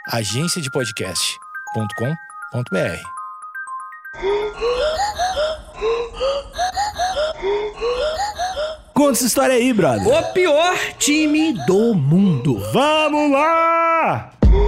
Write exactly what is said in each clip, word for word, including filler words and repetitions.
agência de podcast ponto com ponto b r. Conta essa história aí, brother. O pior time do mundo. Vamos lá!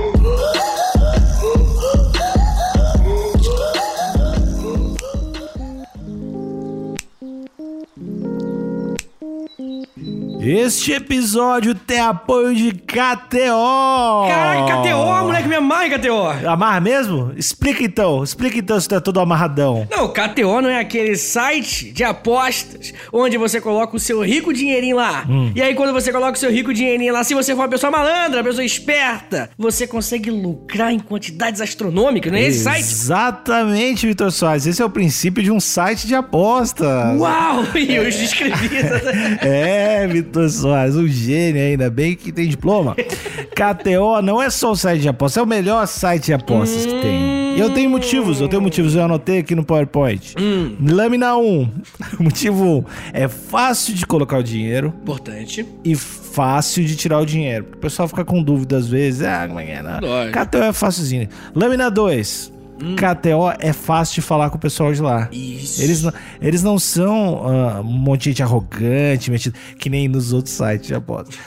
Este episódio tem apoio de K T O. Caralho, K T O, moleque, me amarra em K T O. Amarra mesmo? Explica então, explica então se tu é todo amarradão. Não, K T O não é aquele site de apostas onde você coloca o seu rico dinheirinho lá. Hum. E aí quando você coloca o seu rico dinheirinho lá, se você for uma pessoa malandra, uma pessoa esperta, você consegue lucrar em quantidades astronômicas, não é esse site? Exatamente, Vitor Soares. Esse é o princípio de um site de apostas. Uau! E eu escrevi. É, Vitor Soares, um gênio, ainda bem que tem diploma. K T O não é só o site de apostas, é o melhor site de apostas hum... que tem. E eu tenho motivos, eu tenho motivos, eu anotei aqui no PowerPoint. Hum. Lâmina um. Motivo um, é fácil de colocar o dinheiro. Importante. E fácil de tirar o dinheiro. Porque o pessoal fica com dúvida às vezes. Ah, como é que é? Não. K T O é facilzinho. Lâmina dois. Hum. K T O é fácil de falar com o pessoal de lá. Isso. Eles não, eles não são uh, um monte de gente arrogante, metido, que nem nos outros sites de apostas.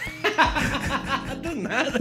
Do nada.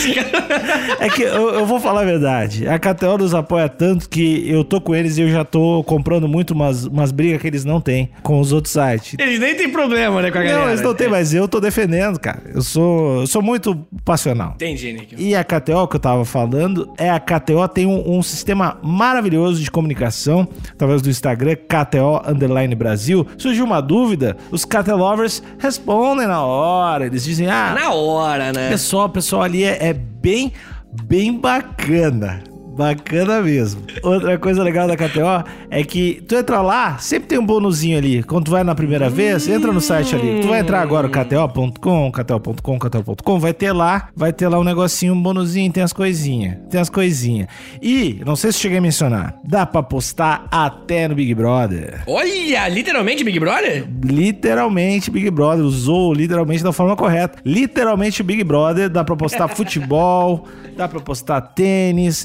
É que eu, eu vou falar a verdade. A K T O nos apoia tanto que eu tô com eles e eu já tô comprando muito umas, umas brigas que eles não têm com os outros sites. Eles nem têm problema, né, com a galera. Não, eles não têm, mas eu tô defendendo, cara. Eu sou, eu sou muito passional. Entendi, Nick. E a K T O que eu tava falando, é a K T O tem um, um sistema maravilhoso de comunicação, através do Instagram, K T O Underline Brasil. Surgiu uma dúvida, os K T Lovers respondem na hora. Eles dizem, ah... Na hora, né? Pessoal, o pessoal ali é, é bem, bem bacana. Bacana mesmo. Outra coisa legal da K T O é que tu entra lá, sempre tem um bonuzinho ali. Quando tu vai na primeira hum. vez, entra no site ali. Tu vai entrar agora, K T O ponto com, K T O ponto com, K T O ponto com, vai ter lá, vai ter lá um negocinho, um bonuzinho, tem as coisinhas. Tem as coisinhas. E, não sei se cheguei a mencionar, dá pra postar até no Big Brother. Olha, literalmente Big Brother? Literalmente Big Brother, usou literalmente da forma correta. Literalmente Big Brother, dá pra postar futebol, dá pra postar tênis,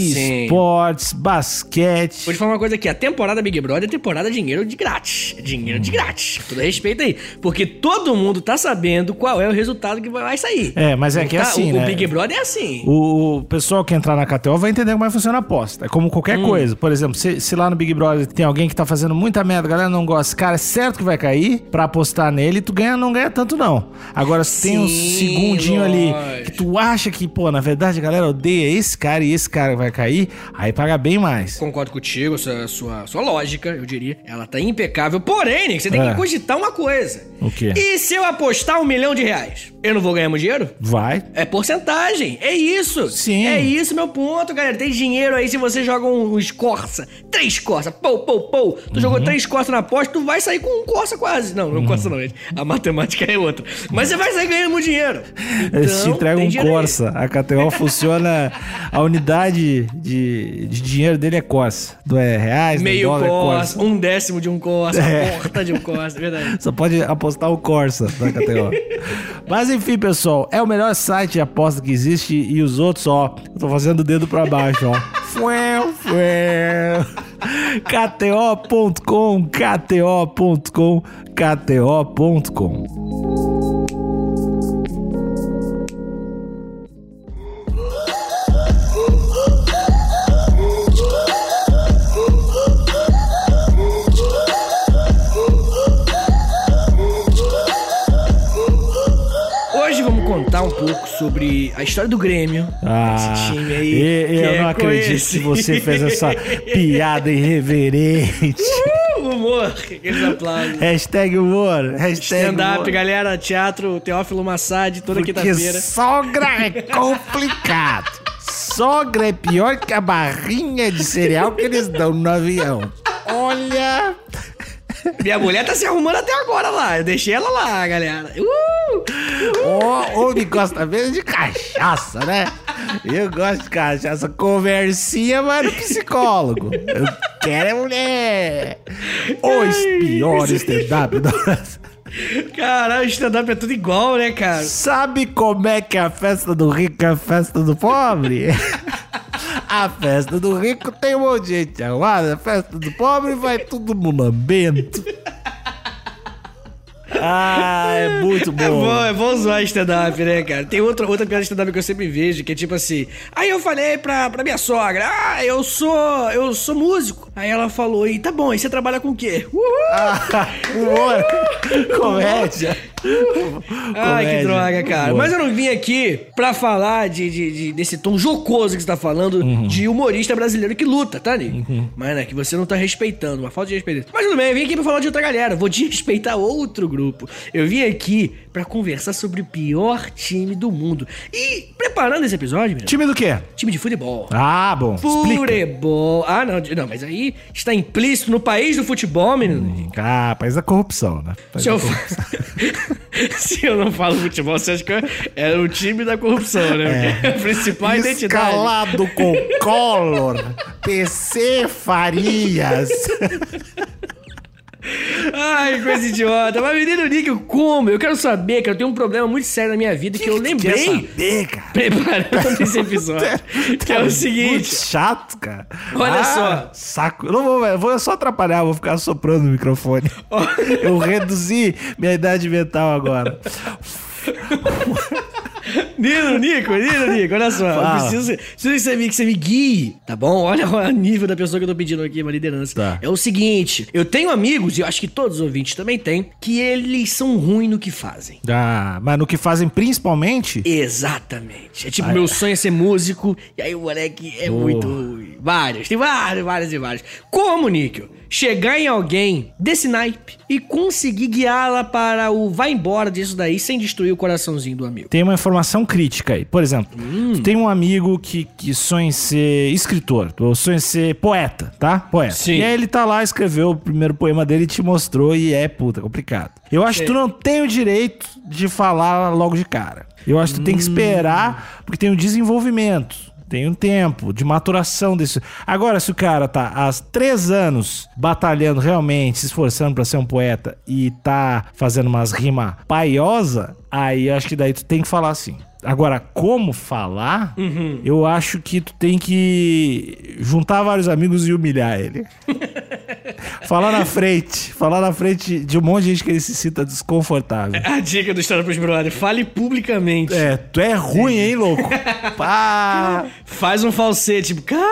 esportes, basquete. Vou te falar uma coisa aqui, a temporada Big Brother é temporada dinheiro de grátis. Dinheiro hum. de grátis. Tudo respeito aí. Porque todo mundo tá sabendo qual é o resultado que vai sair. É, mas é que é assim, o, né? O Big Brother é assim. O pessoal que entrar na K T O vai entender como é que funciona a aposta. É como qualquer hum. coisa. Por exemplo, se, se lá no Big Brother tem alguém que tá fazendo muita merda, a galera não gosta, cara, é certo que vai cair pra apostar nele, tu ganha, não ganha tanto não. Agora, se tem um segundinho lógico. ali que tu acha que, pô, na verdade a galera odeia esse cara e esse cara vai cair, aí paga bem mais. Concordo contigo, sua, sua, sua lógica, eu diria. Ela tá impecável. Porém, Nick, você tem é. que cogitar uma coisa. O quê? E se eu apostar um milhão de reais? Eu não vou ganhar muito dinheiro? Vai. É porcentagem. É isso. Sim. É isso, meu ponto, galera. Tem dinheiro aí se você joga um, uns Corsa. Três Corsa. Pou, pou, pou. Tu uhum. jogou três Corsa na aposta, tu vai sair com um Corsa quase. Não, não uhum. Corsa não, gente. A matemática é outra. Mas você vai sair ganhando muito dinheiro. Então, eles te entregam um Corsa. Aí. A K T O funciona... A unidade de, de dinheiro dele é Corsa. Não é reais, meio dólar, Corsa, é Corsa. Um décimo de um Corsa. É. A porta de um Corsa, é verdade. Só pode apostar o Corsa da K T O. Mas enfim, pessoal, é o melhor site de aposta que existe e os outros, ó, eu tô fazendo o dedo pra baixo, ó. Fuel, fuel. K T O ponto com, K T O ponto com, K T O ponto com. Contar um pouco sobre a história do Grêmio. Ah, esse time aí. E, eu é não acredito conhecido. que você fez essa piada irreverente. Uh, humor, aqueles aplausos. Hashtag humor. Hashtag stand-up, humor. Galera, teatro, Teófilo Massad, toda Porque quinta-feira. Sogra é complicado. Sogra é pior que a barrinha de cereal que eles dão no avião. Olha... Minha mulher tá se arrumando até agora lá. Eu deixei ela lá, galera. Uh! Ô, homem gosta mesmo de cachaça, né? Eu gosto de cachaça. Conversinha, mas no psicólogo. Eu quero é mulher. Os piores stand-up do Brasil. Caralho, o stand-up é tudo igual, né, cara? Sabe como é que é a festa do rico é a festa do pobre? A festa do rico tem um monte de gente arrumada, a festa do pobre vai todo mundo lambento. Ah, é muito bom. É bom, é bom zoar stand-up, né, cara? Tem outra, outra piada de stand-up que eu sempre vejo, que é tipo assim... Aí eu falei pra, pra minha sogra, ah, eu sou, eu sou músico. Aí ela falou, e tá bom, e você trabalha com o quê? Uhul! Ah, humor. Comédia. Ai, que droga, cara. Humor. Mas eu não vim aqui pra falar de, de, de- desse tom jocoso que você tá falando Uhum. de humorista brasileiro que luta, tá, Nico? Uhum. Mas, né, que você não tá respeitando, uma falta de respeito. Mas tudo bem, eu vim aqui pra falar de outra galera. Vou desrespeitar outro grupo. Eu vim aqui pra conversar sobre o pior time do mundo. E preparando esse episódio, menino, Time do quê? time de futebol. Ah, bom. Explica. Futebol. Ah, não, não, mas aí está implícito no país do futebol, menino. Ah, país da corrupção, né? País Se da eu, corrupção. Se eu não falo futebol, você acha que é o time da corrupção, né? Porque é a principal identidade. Escalado com Collor, P C Farias. Ai, coisa idiota. Mas, menino Nick, como? Eu quero saber, que eu tenho um problema muito sério na minha vida que, que eu lembrei. Quer saber, cara? Preparando esse episódio. Que é o seguinte. Muito chato, cara. Olha Ah, só. Saco. Eu não vou, eu vou só atrapalhar, vou ficar soprando no microfone. Eu reduzi minha idade mental agora. Nino, Nico, Nino, Nico, olha só. Fala. Eu preciso, preciso que, você me, que você me guie, tá bom? Olha o nível da pessoa que eu tô pedindo aqui, uma liderança. Tá. É o seguinte, eu tenho amigos, e eu acho que todos os ouvintes também têm, que eles são ruins no que fazem. Ah, mas no que fazem principalmente... Exatamente. É tipo, Ah, meu é. sonho é ser músico, e aí o moleque é Boa. muito ruim. Vários, tem vários, vários e vários. Como, Níquel? Chegar em alguém desse naipe e conseguir guiá-la para o vai embora disso daí sem destruir o coraçãozinho do amigo. Tem uma informação crítica aí. Por exemplo, Hum. tu tem um amigo que, que sonha em ser escritor, ou sonha em ser poeta, tá? Poeta. Sim. E aí ele tá lá, escreveu o primeiro poema dele e te mostrou e é, puta, complicado. Eu acho que tu não tem o direito de falar logo de cara. Eu acho que tu tem que esperar, porque tem um desenvolvimento. Tem um tempo de maturação desse... Agora, se o cara tá há três anos batalhando realmente, se esforçando pra ser um poeta e tá fazendo umas rimas paiosa, aí eu acho que daí tu tem que falar assim. Agora, como falar, Uhum. eu acho que tu tem que juntar vários amigos e humilhar ele. Falar na frente. Falar na frente de um monte de gente que ele se sinta desconfortável. A dica do História pros Brother, fale publicamente. É, tu é ruim, hein, louco? Pá! Faz um falsete, tipo, cara...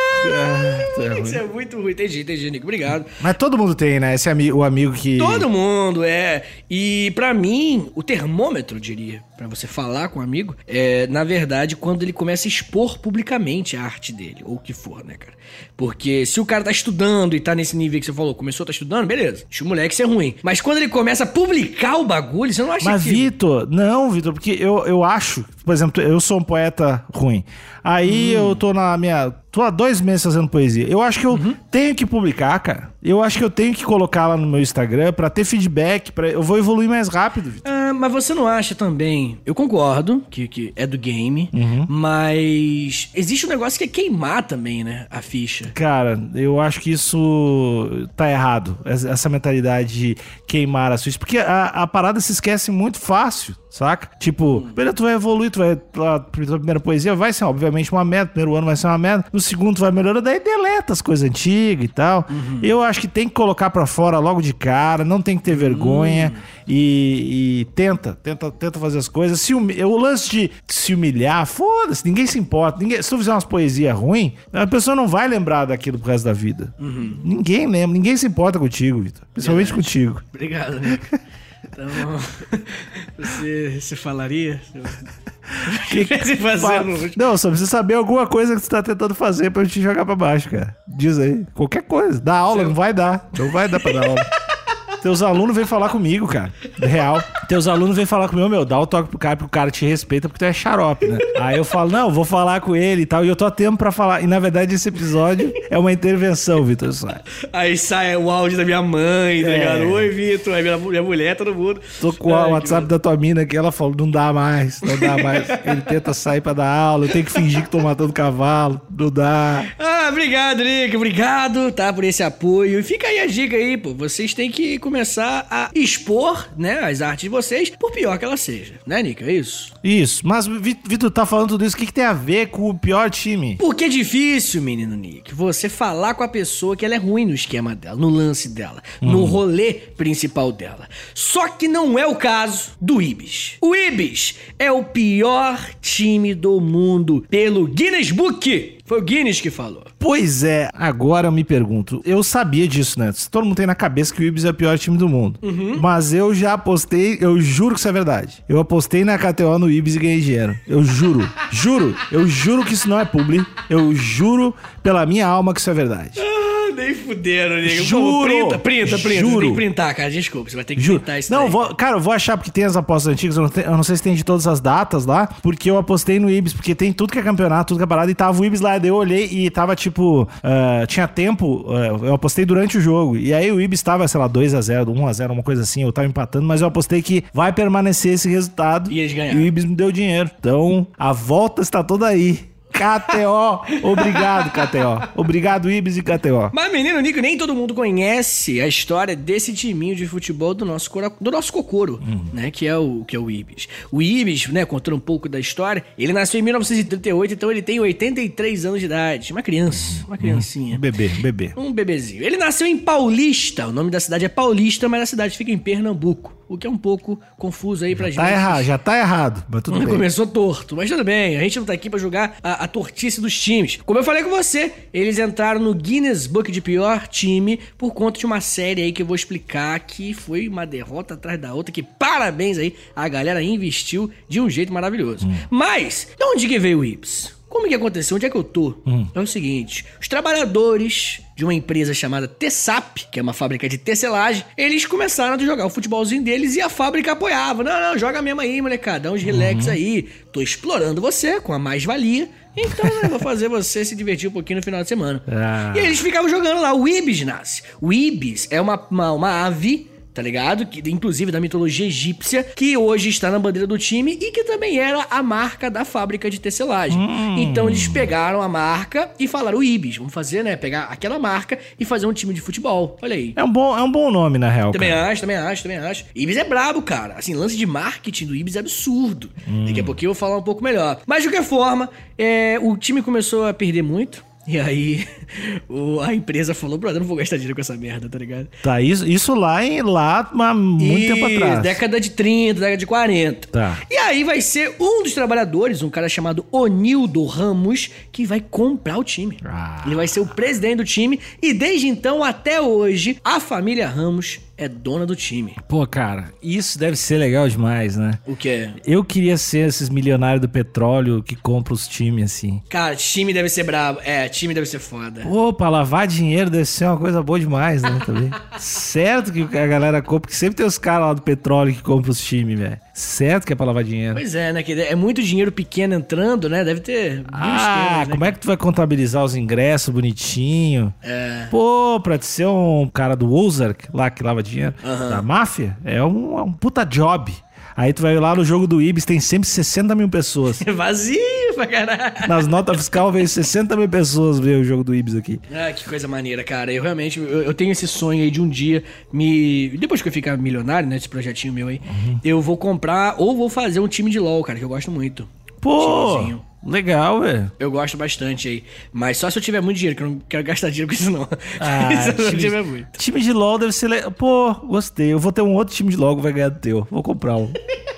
É, tu é ruim. Isso é muito ruim. Entendi, entendi, Nico. Obrigado. Mas todo mundo tem, né? Esse amigo, o amigo que... Todo mundo, é. E pra mim, o termômetro, diria, pra você falar com um amigo, é, na verdade, quando ele começa a expor publicamente a arte dele, ou o que for, né, cara? Porque se o cara tá estudando e tá nesse nível que você falou, começou a tá estudando, beleza. Deixa o moleque ser ruim. Mas quando ele começa a publicar o bagulho, você não acha Mas, que... Vitor, não, Vitor, porque eu, eu acho, por exemplo, eu sou um poeta ruim. Aí Hum. eu tô na minha... Tô há dois meses fazendo poesia. Eu acho que eu Uhum. tenho que publicar, cara. Eu acho que eu tenho que colocar lá no meu Instagram pra ter feedback. Pra... Eu vou evoluir mais rápido, Vitor. Ah, mas você não acha também... Eu concordo que, que é do game, Uhum. mas existe um negócio que é queimar também, né? A ficha. Cara, eu acho que isso tá errado. Essa essa mentalidade de queimar as fichas. Porque a, a parada se esquece muito fácil, saca? Tipo, beleza, tu vai evoluir, tu vai... A primeira poesia vai ser, obviamente, uma merda. Primeiro ano vai ser uma merda. No segundo tu vai melhorando, daí deleta as coisas antigas e tal. Uhum. Eu acho que tem que colocar pra fora logo de cara, não tem que ter vergonha Uhum. e, e tenta, tenta, tenta fazer as coisas. Se humi- o lance de se humilhar, foda-se, ninguém se importa. Ninguém, se tu fizer umas poesias ruins, a pessoa não vai lembrar daquilo pro resto da vida. Uhum. Ninguém lembra, ninguém se importa contigo, Vitor. Principalmente Verdade. contigo. Obrigado, Nico. Então, você, você falaria? O que você fazer Fala- no último? Não, só precisa saber alguma coisa que você tá tentando fazer pra eu te jogar pra baixo, cara. Diz aí. Qualquer coisa. Dá aula, não vai dar. Não vai dar pra dar aula. Teus alunos vêm falar comigo, cara. Real. Teus alunos vêm falar comigo, meu, dá o toque pro cara, porque o cara te respeita, porque tu é xarope, né? Aí eu falo, não, vou falar com ele e tal. E eu tô a tempo pra falar. E na verdade esse episódio é uma intervenção, Vitor Sá. Aí sai o áudio da minha mãe, tá É. ligado? Oi, Vitor. Aí minha, minha mulher, todo mundo. Tô com Ai, o WhatsApp da tua mina aqui, ela falou, não dá mais, não dá mais. Ele tenta sair pra dar aula, eu tenho que fingir que tô matando cavalo. Não dá. Ah, obrigado, Nick. Obrigado, tá, por esse apoio. E fica aí a dica aí, pô. Vocês têm que começar a expor, né, as artes de vocês, por pior que ela seja. Né, Nick? É isso? Isso. Mas, Vitor, tá falando tudo isso. O que, que tem a ver com o pior time? Porque é difícil, menino Nick, você falar com a pessoa que ela é ruim no esquema dela, no lance dela, hum. no rolê principal dela. Só que não é o caso do Ibis. O Ibis é o pior time do mundo pelo Guinness Book. Foi o Guinness que falou. Pois é, agora eu me pergunto, eu sabia disso, né? Todo mundo tem na cabeça que o Ibis é o pior time do mundo. Uhum. Mas eu já apostei, eu juro que isso é verdade. Eu apostei na K T O no Ibis e ganhei dinheiro. Eu juro, juro, eu juro que isso não é publi. Eu juro pela minha alma que isso é verdade. Nem fuderam, nego. Juro! Printa, printa, printa. Juro. Você tem que printar, cara. Desculpa, você vai ter que Juro. printar isso Não, daí. vou, cara, eu vou achar porque tem as apostas antigas. Eu não, te, eu não sei se tem de todas as datas lá. Porque eu apostei no Ibis. Porque tem tudo que é campeonato, tudo que é parada. E tava o Ibis lá. Daí eu olhei e tava tipo... Uh, tinha tempo. Uh, eu apostei durante o jogo. E aí o Ibis tava, sei lá, dois a zero, um a zero, uma coisa assim. Eu tava empatando. Mas eu apostei que vai permanecer esse resultado. E eles ganharam. E o Ibis me deu dinheiro. Então, a volta está toda aí. K T O, obrigado K T O, obrigado Ibis e K T O. Mas menino Nico, nem todo mundo conhece a história desse timinho de futebol do nosso, cora... do nosso Cocoro, uhum. né, que é, o, que é o Ibis. O Ibis, né, contando um pouco da história, ele nasceu em mil novecentos e trinta e oito, então ele tem oitenta e três anos de idade, uma criança, uma criancinha. Um bebê, um bebê. Um bebezinho. Ele nasceu em Paulista, o nome da cidade é Paulista, mas a cidade fica em Pernambuco. O que é um pouco confuso aí pra já gente. Tá errado, já tá errado, mas tudo bem. Começou torto, mas tudo bem. A gente não tá aqui pra julgar a, a tortice dos times. Como eu falei com você, eles entraram no Guinness Book de pior time por conta de uma série aí que eu vou explicar que foi uma derrota atrás da outra, que parabéns aí, a galera investiu de um jeito maravilhoso. Hum. Mas, de onde que veio o Ibis? Como que aconteceu? Onde é que eu tô? Hum. É o seguinte, os trabalhadores de uma empresa chamada T-Sap, que é uma fábrica de tecelagem, eles começaram a jogar o futebolzinho deles e a fábrica apoiava. Não, não, joga mesmo aí, molecada, dá uns relax uhum. aí. Tô explorando você com a mais-valia, então né, vou fazer você se divertir um pouquinho no final de semana. Ah. E eles ficavam jogando lá, o Ibis nasce. O Ibis é uma, uma, uma ave... tá ligado? Que, inclusive da mitologia egípcia, que hoje está na bandeira do time e que também era a marca da fábrica de tecelagem. Hum. Então eles pegaram a marca e falaram, o Ibis, vamos fazer, né? Pegar aquela marca e fazer um time de futebol. Olha aí. É um bom, é um bom nome, na real. Também cara. acho, também acho, também acho. Ibis é brabo, cara. Assim, lance de marketing do Ibis é absurdo. Hum. Daqui a pouquinho eu vou falar um pouco melhor. Mas de qualquer forma, é, o time começou a perder muito. E aí, o, a empresa falou, brother, eu não vou gastar dinheiro com essa merda, tá ligado? Tá, isso, isso lá, em, lá há muito e tempo atrás. Década de trinta, década de quarenta. Tá. E aí vai ser um dos trabalhadores, um cara chamado Onildo Ramos, que vai comprar o time. Ah. Ele vai ser o presidente do time e desde então até hoje, a família Ramos é dona do time. Pô, cara, isso deve ser legal demais, né? O quê? Eu queria ser esses milionários do petróleo que compram os times, assim. Cara, time deve ser brabo. É, time deve ser foda. Pô, pra lavar dinheiro deve ser uma coisa boa demais, né, também. Certo que a galera compra, porque sempre tem os caras lá do petróleo que compram os times, velho. Certo que é pra lavar dinheiro. Pois é, né? Que é muito dinheiro pequeno entrando, né? Deve ter... Ah, esquemas, né? Como é que tu vai contabilizar os ingressos bonitinho? É. Pô, pra te ser um cara do Ozark, lá que lava dinheiro, uhum. da máfia, é um, é um puta job. Aí tu vai lá no jogo do Ibis, tem sempre sessenta mil pessoas. Vazio pra caralho. Nas notas fiscais veio sessenta mil pessoas ver o jogo do Ibis aqui. Ah, que coisa maneira, cara. Eu realmente, eu, eu tenho esse sonho aí de um dia me... Depois que eu ficar milionário, né, esse projetinho meu aí, uhum. eu vou comprar ou vou fazer um time de LOL, cara, que eu gosto muito. Pô! Timezinho. Legal, velho. Eu gosto bastante aí. Mas só se eu tiver muito dinheiro, que eu não quero gastar dinheiro com isso, não. Ah, se eu time, não tiver muito. Time de LOL deve ser legal. Pô, gostei. Eu vou ter um outro time de LOL que vai ganhar do teu. Vou comprar um.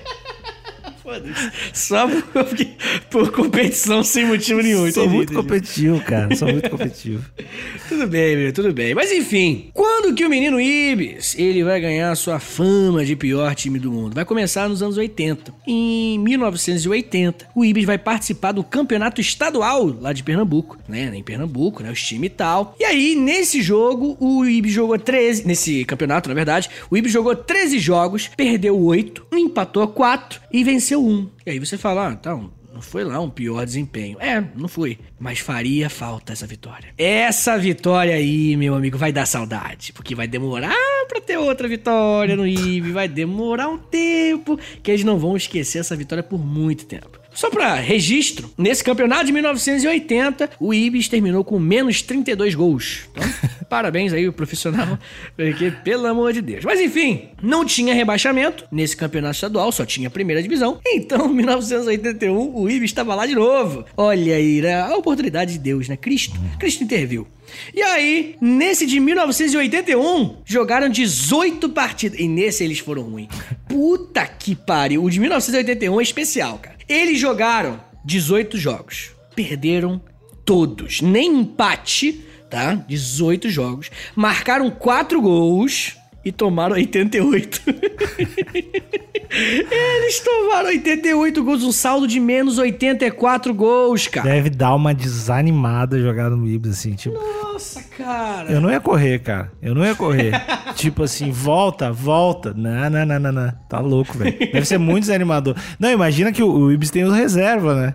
Só por, por competição sem motivo nenhum. Sou entendi, muito entendi. competitivo, cara. Sou muito competitivo. Tudo bem, meu, tudo bem. Mas enfim, quando que o menino Ibis ele vai ganhar sua fama de pior time do mundo? Vai começar nos anos oitenta. Em mil novecentos e oitenta, o Ibis vai participar do campeonato estadual lá de Pernambuco, né? Em Pernambuco, né? Os times e tal. E aí, nesse jogo, o Ibis jogou treze... Nesse campeonato, na verdade, o Ibis jogou treze jogos, perdeu oito, empatou quatro e venceu um. E aí você fala, ah, então... Não foi lá um pior desempenho. É, não foi. Mas faria falta essa vitória. Essa vitória aí, meu amigo, vai dar saudade. Porque vai demorar pra ter outra vitória no Ibis. Vai demorar um tempo que eles não vão esquecer essa vitória por muito tempo. Só pra registro, nesse campeonato de mil novecentos e oitenta, o Ibis terminou com menos trinta e dois gols. Então, parabéns aí o profissional, porque pelo amor de Deus. Mas enfim, não tinha rebaixamento nesse campeonato estadual, só tinha a primeira divisão. Então, em mil novecentos e oitenta e um, o Ibis estava lá de novo. Olha aí, a oportunidade de Deus, né? Cristo, Cristo interviu. E aí, nesse de mil novecentos e oitenta e um, jogaram dezoito partidas. E nesse eles foram ruins. Puta que pariu. O de mil novecentos e oitenta e um é especial, cara. Eles jogaram dezoito jogos. Perderam todos. Nem empate, tá? dezoito jogos. Marcaram quatro gols e tomaram oitenta e oito. Eles tomaram oitenta e oito gols, um saldo de menos oitenta e quatro gols, cara. Deve dar uma desanimada jogar no Ibis, assim, tipo... Nossa, cara. Eu não ia correr, cara. Eu não ia correr. Tipo assim, volta, volta. Não, não, não, não, não. Tá louco, velho. Deve ser muito desanimador. Não, imagina que o, o Ibis tem os reserva, né?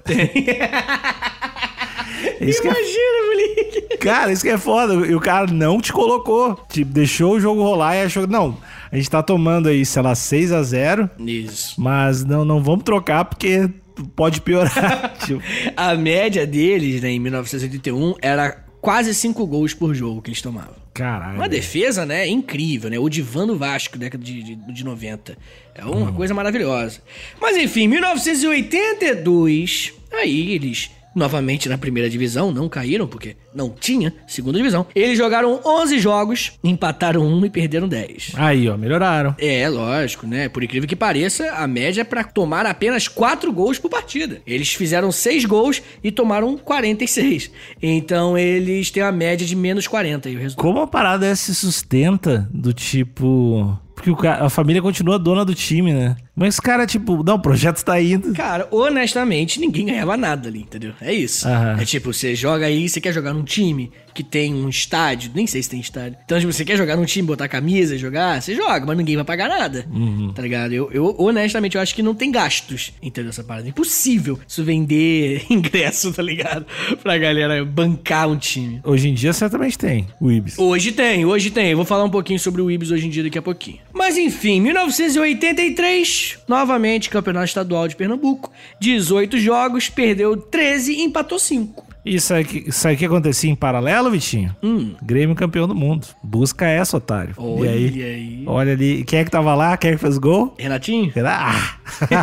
Isso Imagina, é... moleque. Cara, isso que é foda. E o cara não te colocou. Tipo, deixou o jogo rolar e achou... Não, a gente tá tomando aí, sei lá, seis a zero. Isso. Mas não, não vamos trocar porque pode piorar. Tipo... A média deles, né, em mil novecentos e oitenta e um, era quase cinco gols por jogo que eles tomavam. Caralho. Uma defesa, né, incrível, né? O divã do Vasco, década de, de, de noventa. É uma hum. coisa maravilhosa. Mas enfim, mil novecentos e oitenta e dois, aí eles... novamente na primeira divisão, não caíram porque não tinha segunda divisão. Eles jogaram onze jogos, empataram um e perderam dez. Aí, ó, melhoraram. É, lógico, né? Por incrível que pareça, a média é pra tomar apenas quatro gols por partida. Eles fizeram seis gols e tomaram quarenta e seis. Então eles têm a média de menos quarenta aí o resultado. Como a parada é se sustenta do tipo... Porque o cara, a família continua dona do time, né? Mas, cara, tipo, não, o projeto tá indo. Cara, honestamente, ninguém ganhava nada ali, entendeu? É isso. Aham. É tipo, você joga aí, você quer jogar num time que tem um estádio, nem sei se tem estádio. Então, tipo, você quer jogar num time, botar camisa e jogar, você joga, mas ninguém vai pagar nada. Uhum. Tá ligado? Eu, eu, honestamente, eu acho que não tem gastos, entendeu? Essa parada. É impossível isso vender ingresso, tá ligado? Pra galera bancar um time. Hoje em dia, certamente tem o Ibis. Hoje tem, hoje tem. Eu vou falar um pouquinho sobre o Ibis hoje em dia daqui a pouquinho. Mas enfim, mil novecentos e oitenta e três, novamente, Campeonato Estadual de Pernambuco. dezoito jogos, perdeu treze e empatou cinco. Isso aí, isso aí que acontecia em paralelo, Vitinho? Hum. Grêmio campeão do mundo. Busca essa, otário. Olha e aí, aí. Olha ali. Quem é que tava lá? Quem é que fez gol? Renatinho? Ah!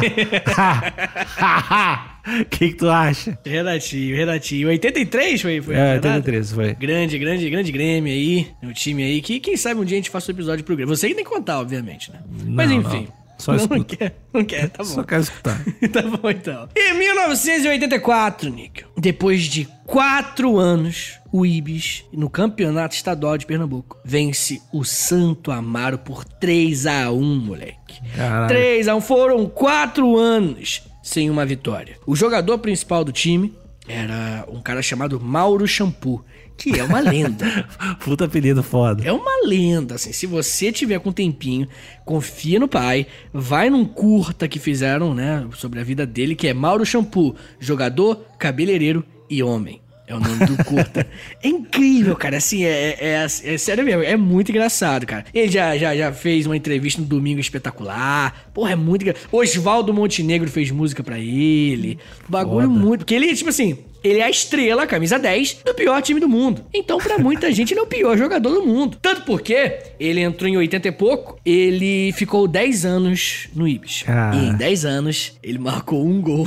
O que que tu acha? Renatinho, Renatinho. oitenta e três foi? foi é, oitenta e três foi. Grande, grande, grande Grêmio aí. O time aí. Que quem sabe um dia a gente faça um episódio pro Grêmio. Você que tem que contar, obviamente, né? Não, Mas enfim. Não. Só não, escuta. não quer, não quer, tá bom. Só quero escutar. Tá bom, então. Em mil novecentos e oitenta e quatro, Nick, depois de quatro anos, o Ibis, no Campeonato Estadual de Pernambuco, vence o Santo Amaro por três a um, moleque. Caralho. três a um, foram quatro anos sem uma vitória. O jogador principal do time era um cara chamado Mauro Shampoo, que é uma lenda. Puta apelido foda. É uma lenda, assim. Se você tiver com um tempinho, confia no pai, vai num curta que fizeram, né, sobre a vida dele, que é Mauro Shampoo, jogador, cabeleireiro e homem. É o nome do curta. É incrível, cara. Assim, é, é, é, é sério mesmo. É muito engraçado, cara. Ele já, já, já fez uma entrevista no Domingo Espetacular. Porra, é muito engraçado. Oswaldo Montenegro fez música pra ele. Bagulho Foda. muito... Porque ele, tipo assim... Ele é a estrela, camisa dez, do pior time do mundo. Então, pra muita gente, ele é o pior jogador do mundo. Tanto porque ele entrou em oitenta e pouco, ele ficou dez anos no Ibis. Ah. E em dez anos, ele marcou um gol.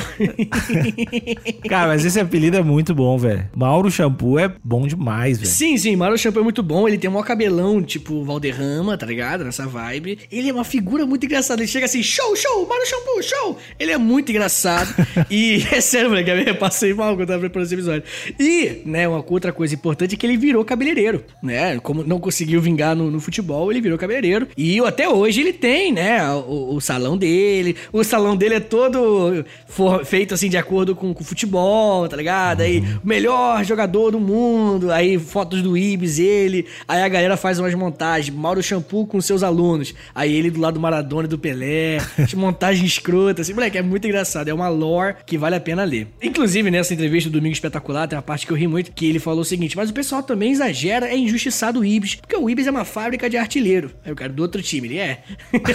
Cara, mas esse apelido é muito bom, velho. Mauro Shampoo é bom demais, velho. Sim, sim, Mauro Shampoo é muito bom. Ele tem um maior cabelão, tipo Valderrama, tá ligado? Nessa vibe. Ele é uma figura muito engraçada. Ele chega assim, show, show, Mauro Shampoo, show. Ele é muito engraçado. E é sério, moleque, eu passei mal quando eu tava preparando esse episódio. E, né, uma outra coisa importante é que ele virou cabeleireiro, né? Como não conseguiu vingar no, no futebol, ele virou cabeleireiro. E até hoje ele tem, né, o, o salão dele. O salão dele é todo for, feito, assim, de acordo com o futebol, tá ligado? Aí, o melhor jogador do mundo. Aí, fotos do Ibis, ele. Aí a galera faz umas montagens. Mauro Shampoo com seus alunos. Aí ele do lado do Maradona e do Pelé. Montagem escrota, assim. Moleque, é muito engraçado. É uma lore que vale a pena ler. Inclusive, nessa entrevista do Domingo Espetacular, tem uma parte que eu ri muito, que ele falou o seguinte, mas o pessoal também exagera, é injustiçado o Ibis, porque o Ibis é uma fábrica de artilheiro. Aí o cara do outro time, ele é.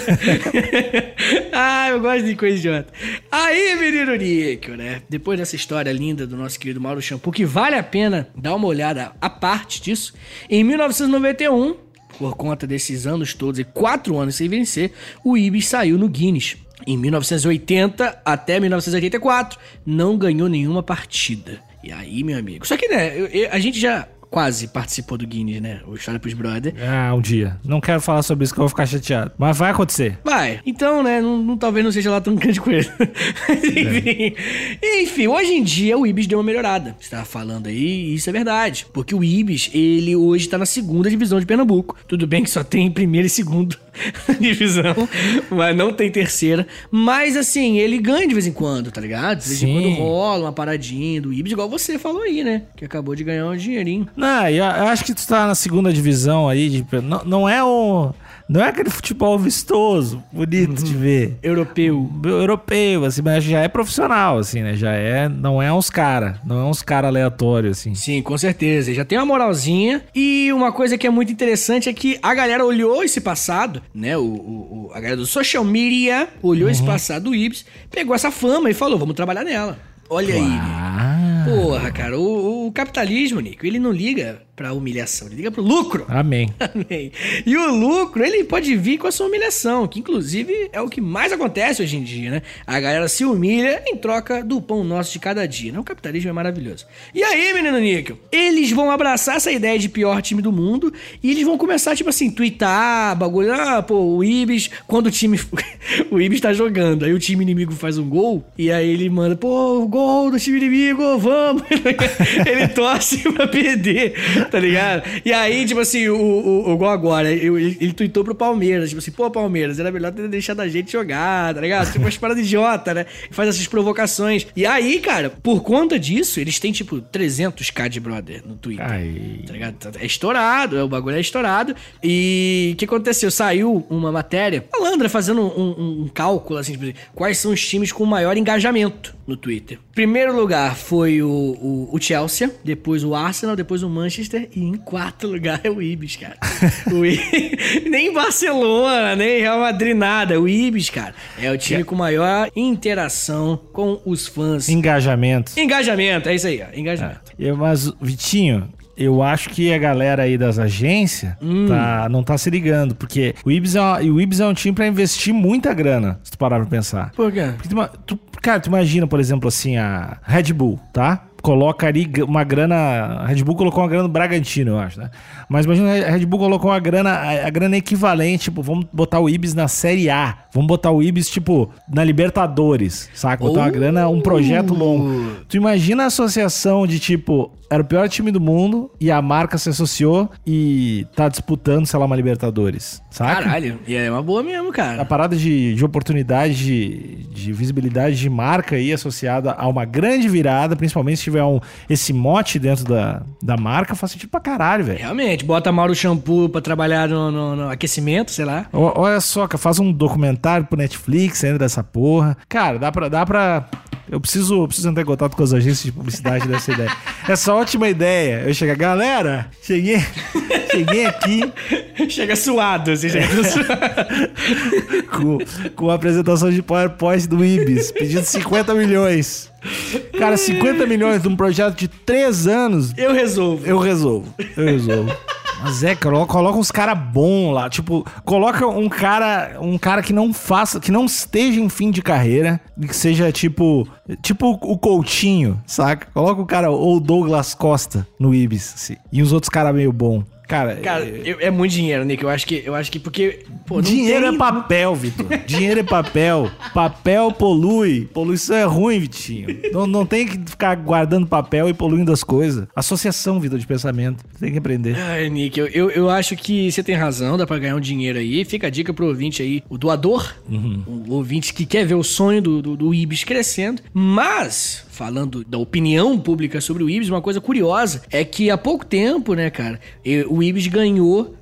Ah, eu gosto de coisa idiota. Aí, menino Níquel, né? Depois dessa história linda do nosso querido Mauro Shampoo, que vale a pena dar uma olhada à parte disso, em mil novecentos e noventa e um, por conta desses anos todos e quatro anos sem vencer, o Ibis saiu no Guinness. Em mil novecentos e oitenta até mil novecentos e oitenta e quatro, não ganhou nenhuma partida. E aí, meu amigo... Só que, né, eu, eu, a gente já quase participou do Guinness, né? O História pros Brother. Ah, um dia. Não quero falar sobre isso que eu vou ficar chateado. Mas vai acontecer. Vai. Então, né, não, não, talvez não seja lá tão grande coisa. Mas, enfim. É. Enfim, hoje em dia o Ibis deu uma melhorada. Você tava falando aí, e isso é verdade. Porque o Ibis, ele hoje tá na segunda divisão de Pernambuco. Tudo bem que só tem primeira e segunda divisão, mas não tem terceira. Mas, assim, ele ganha de vez em quando, tá ligado? De vez Sim. em quando rola uma paradinha do Ibis, igual você falou aí, né? Que acabou de ganhar um dinheirinho. Não, eu, eu acho que tu tá na segunda divisão aí. De, não, não é o... Não é aquele futebol vistoso, bonito uhum. de ver. Europeu. Europeu, assim, mas já é profissional, assim, né? Já é... Não é uns cara, não é uns cara aleatórios, assim. Sim, com certeza. Já tem uma moralzinha. E uma coisa que é muito interessante é que a galera olhou esse passado, né? O, o, a galera do social media olhou uhum. esse passado do Ibis, pegou essa fama e falou, vamos trabalhar nela. Olha Uau. aí, né? Porra, cara, o, o capitalismo, Nico, ele não liga pra humilhação, ele liga pro lucro. Amém. Amém. E o lucro, ele pode vir com a sua humilhação, que inclusive é o que mais acontece hoje em dia, né? A galera se humilha em troca do pão nosso de cada dia, né? O capitalismo é maravilhoso. E aí, menino Níquel, eles vão abraçar essa ideia de pior time do mundo e eles vão começar, tipo assim, twittar, bagulho, ah, pô, o Ibis, quando o time, o Ibis tá jogando, aí o time inimigo faz um gol, e aí ele manda, pô, gol do time inimigo, vamos! Ele torce pra perder, tá ligado? E aí, tipo assim, o, o, o gol agora, ele, ele tweetou pro Palmeiras, tipo assim, pô, Palmeiras, era melhor ter deixado a gente jogar, tá ligado? Tipo, umas paradas idiota, né? Faz essas provocações. E aí, cara, por conta disso, eles têm, tipo, trezentos k de brother no Twitter. Ai. Tá ligado? É estourado, o bagulho é estourado. E o que aconteceu? Saiu uma matéria, a Landra fazendo um, um, um cálculo, assim, tipo, quais são os times com maior engajamento no Twitter. Primeiro lugar foi o, o, o Chelsea, depois o Arsenal, depois o Manchester e em quarto lugar é o Ibis, cara. O I... Nem Barcelona, nem Real Madrid, nada. O Ibis, cara, é o time com maior interação com os fãs. Engajamento. Engajamento, é isso aí, ó. Engajamento. É. Eu, mas, Vitinho... Eu acho que a galera aí das agências hum. tá, não tá se ligando, porque o Ibis, é uma, o Ibis é um time pra investir muita grana, se tu parar pra pensar. Por quê? Porque tu, tu, cara, tu imagina, por exemplo, assim, a Red Bull, tá? Coloca ali uma grana... A Red Bull colocou uma grana no Bragantino, eu acho, né? Mas imagina, a Red Bull colocou uma grana... A grana equivalente, tipo, vamos botar o Ibis na Série A. Vamos botar o Ibis, tipo, na Libertadores, saca? Botar oh. uma grana, um projeto longo. Tu imagina a associação de, tipo... Era o pior time do mundo e a marca se associou e tá disputando, sei lá, uma Libertadores, saca? Caralho, e é uma boa mesmo, cara. A parada de, de oportunidade, de, de visibilidade de marca aí associada a uma grande virada, principalmente se tiver um, esse mote dentro da, da marca, faz sentido pra caralho, velho. Realmente, bota Mauro Shampoo pra trabalhar no, no, no aquecimento, sei lá. O, olha só, cara, faz um documentário pro Netflix ainda dessa porra. Cara, dá pra... Dá pra... Eu preciso, eu preciso entrar em contato com as agências de publicidade dessa ideia. Essa ótima ideia. Eu chegar, galera, cheguei, cheguei aqui. Chega suado, assim, chega suado. com, com a apresentação de PowerPoint do Ibis, pedindo cinquenta milhões. Cara, cinquenta milhões de um projeto de três anos. Eu resolvo. Eu resolvo. Eu resolvo. Mas é, coloca, coloca uns caras bons lá. Tipo, coloca um cara, um cara que não faça, que não esteja em fim de carreira, que seja tipo, tipo o Coutinho, saca? Coloca o cara, ou o Douglas Costa no Ibis, assim, e os outros caras meio bom. Cara, cara é, é muito dinheiro, Nick. Eu acho que, eu acho que porque... Pô, dinheiro tem... é papel, Vitor. Dinheiro é papel. Papel polui. Poluição é ruim, Vitinho. Não, não tem que ficar guardando papel e poluindo as coisas. Associação, Vitor, de pensamento. Você tem que aprender. Ai, Nick, eu, eu, eu acho que você tem razão. Dá pra ganhar um dinheiro aí. Fica a dica pro ouvinte aí. O doador. Uhum. O ouvinte que quer ver o sonho do, do, do Ibis crescendo. Mas... falando da opinião pública sobre o Ibis, uma coisa curiosa é que há pouco tempo, né, cara, o Ibis ganhou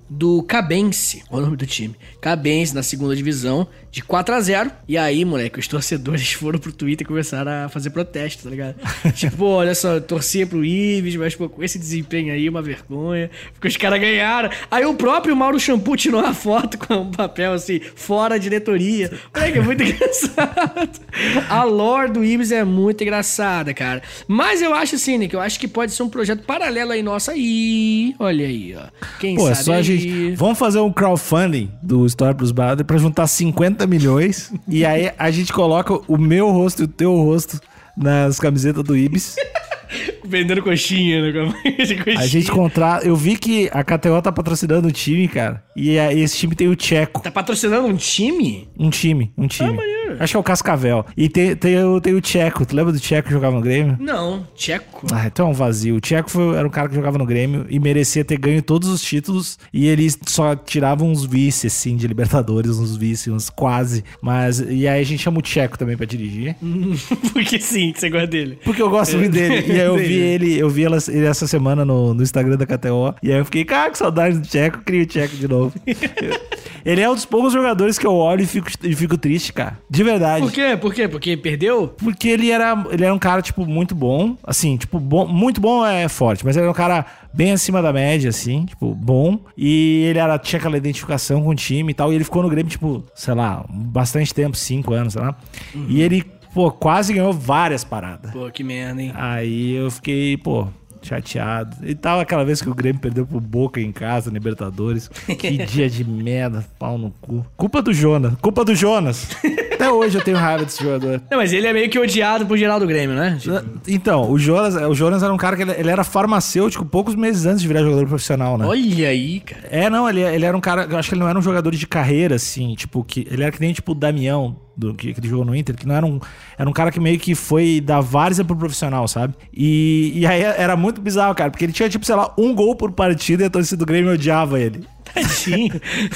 do Cabense, o nome do time. Cabense na segunda divisão, de quatro a zero. E aí, moleque, os torcedores foram pro Twitter e começaram a fazer protesto, tá ligado? Tipo, olha só, eu torcia pro Ibis, mas pô, com esse desempenho aí, uma vergonha. Porque os caras ganharam. Aí o próprio Mauro Shampoo tirou uma foto com um papel assim, fora a diretoria. Moleque, é muito engraçado. A lore do Ibis é muito engraçada, cara. Mas eu acho assim, Nick, eu acho que pode ser um projeto paralelo aí nosso aí. Olha aí, ó. Quem Pô, sabe é só aí. a gente... Vamos fazer um crowdfunding do Story Plus Brother pra juntar cinquenta milhões. E aí a gente coloca o meu rosto e o teu rosto nas camisetas do Ibis. Vendendo coxinha, né? A gente contrata... Eu vi que a K T O tá patrocinando um time, cara. E a- esse time tem o Tcheco. Tá patrocinando um time? Um time, um time. Ah, maneiro. Acho que é o Cascavel. E tem, tem, o, tem o Tcheco. Tu lembra do Tcheco que jogava no Grêmio? Não, tcheco. Ah, então é um vazio. O Tcheco foi, era um cara que jogava no Grêmio e merecia ter ganho todos os títulos. E ele só tirava uns vice, assim, de Libertadores, uns vice, uns quase. Mas, e aí a gente chama o Tcheco também pra dirigir. Porque sim, você gosta dele. Porque eu gosto muito dele. E aí eu vi ele, eu vi ela- ele essa semana no, no Instagram da K T O. E aí eu fiquei, cara, que saudade do Tcheco. Cria o Tcheco de novo. Ele é um dos poucos jogadores que eu olho e fico, e fico triste, cara. De verdade. Por quê? Por quê? Porque perdeu? Porque ele era, ele era um cara, tipo, muito bom. Assim, tipo, bom, muito bom é forte, mas ele era um cara bem acima da média, assim, tipo, bom. E ele era, tinha aquela identificação com o time e tal. E ele ficou no Grêmio, tipo, sei lá, bastante tempo, cinco anos, sei lá. Uhum. E ele, pô, quase ganhou várias paradas. Pô, que merda, hein? Aí eu fiquei, pô, chateado. E tal, aquela vez que o Grêmio perdeu pro Boca em casa, Libertadores. Que dia de merda, pau no cu. Culpa do Jonas, culpa do Jonas. Até hoje eu tenho raiva desse jogador. Não, mas ele é meio que odiado por geral do Grêmio, né? Tipo... Então, o Jonas, o Jonas era um cara que ele, ele era farmacêutico poucos meses antes de virar jogador profissional, né? Olha aí, cara. É, não, ele, ele era um cara, eu acho que ele não era um jogador de carreira, assim, tipo, que ele era que nem tipo o Damião, do, que, que ele jogou no Inter, que não era um, era um cara que meio que foi da várzea pro profissional, sabe? E, e aí era muito bizarro, cara, porque ele tinha, tipo, sei lá, um gol por partida e a torcida do Grêmio odiava ele. Tadinho.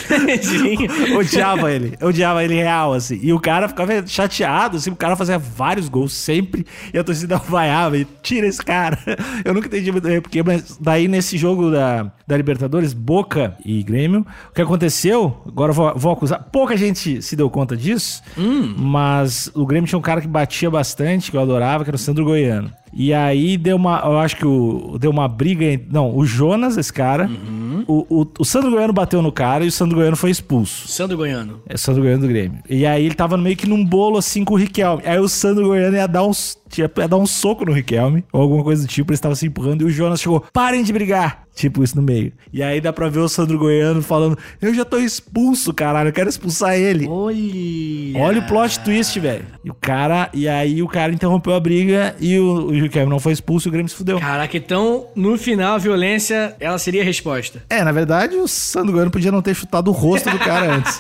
Tadinho. Odiava ele. Odiava ele real, assim. E o cara ficava chateado, assim. O cara fazia vários gols sempre. E a torcida vaiava e tira esse cara. Eu nunca entendi muito bem porque. Mas daí nesse jogo da, da Libertadores, Boca e Grêmio, o que aconteceu? Agora eu vou, vou acusar. Pouca gente se deu conta disso. Hum. Mas o Grêmio tinha um cara que batia bastante, que eu adorava, que era o Sandro Goiano. E aí deu uma, eu acho que o, deu uma briga entre, não, o Jonas, esse cara, uhum. o, o, o Sandro Goiano bateu no cara e o Sandro Goiano foi expulso. Sandro Goiano. É o Sandro Goiano do Grêmio. E aí ele tava meio que num bolo assim com o Riquelme. Aí o Sandro Goiano ia dar uns, ia dar um soco no Riquelme, ou alguma coisa do tipo, eles estavam se empurrando e o Jonas chegou, parem de brigar. Tipo isso no meio. E aí dá pra ver o Sandro Goiano falando, eu já tô expulso, caralho, eu quero expulsar ele. Olha. Olha o plot twist, velho. E o cara, e aí o cara interrompeu a briga e o, o Riquelme não foi expulso e o Grêmio se fudeu. Caraca, então no final a violência, ela seria a resposta. É, na verdade o Sandro Goiano podia não ter chutado o rosto do cara antes.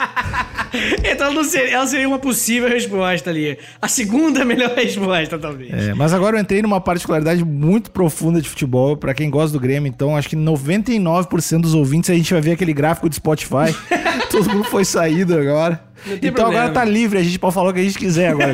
Então não seria, ela seria uma possível resposta ali. A segunda melhor resposta, talvez. É, mas agora eu entrei numa particularidade muito profunda de futebol, pra quem gosta do Grêmio, então acho que noventa e nove por cento dos ouvintes a gente vai ver aquele gráfico de Spotify. Todo mundo foi saído agora. Então problema. Agora tá livre, a gente pode falar o que a gente quiser agora,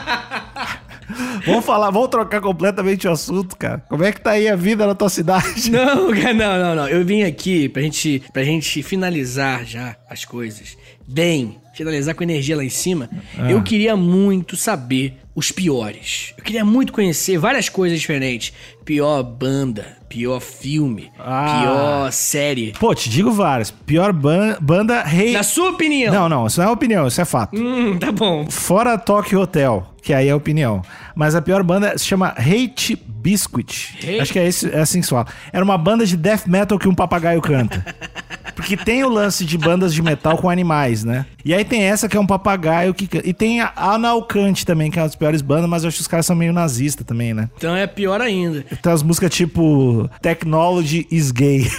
Vitinho. Vamos falar, vamos trocar completamente o assunto, cara. Como é que tá aí a vida na tua cidade? Não, não, não, não. Eu vim aqui pra gente, pra gente finalizar já as coisas. Bem, finalizar com energia lá em cima. Ah. Eu queria muito saber os piores. Eu queria muito conhecer várias coisas diferentes. Pior banda, pior filme, ah. pior série. Pô, te digo várias. Pior ban- banda... Rei... Na sua opinião. Não, não, isso não é opinião, isso é fato. Hum, tá bom. Fora Tokyo Hotel, que aí é opinião. Mas a pior banda se chama Hate Biscuit. Hate? Acho que é, esse, é assim que se fala. Era uma banda de death metal que um papagaio canta. Porque tem o lance de bandas de metal com animais, né? E aí tem essa que é um papagaio que... E tem a Analcante também, que é uma das piores bandas, mas eu acho que os caras são meio nazistas também, né? Então é pior ainda. Tem as músicas tipo Technology is Gay.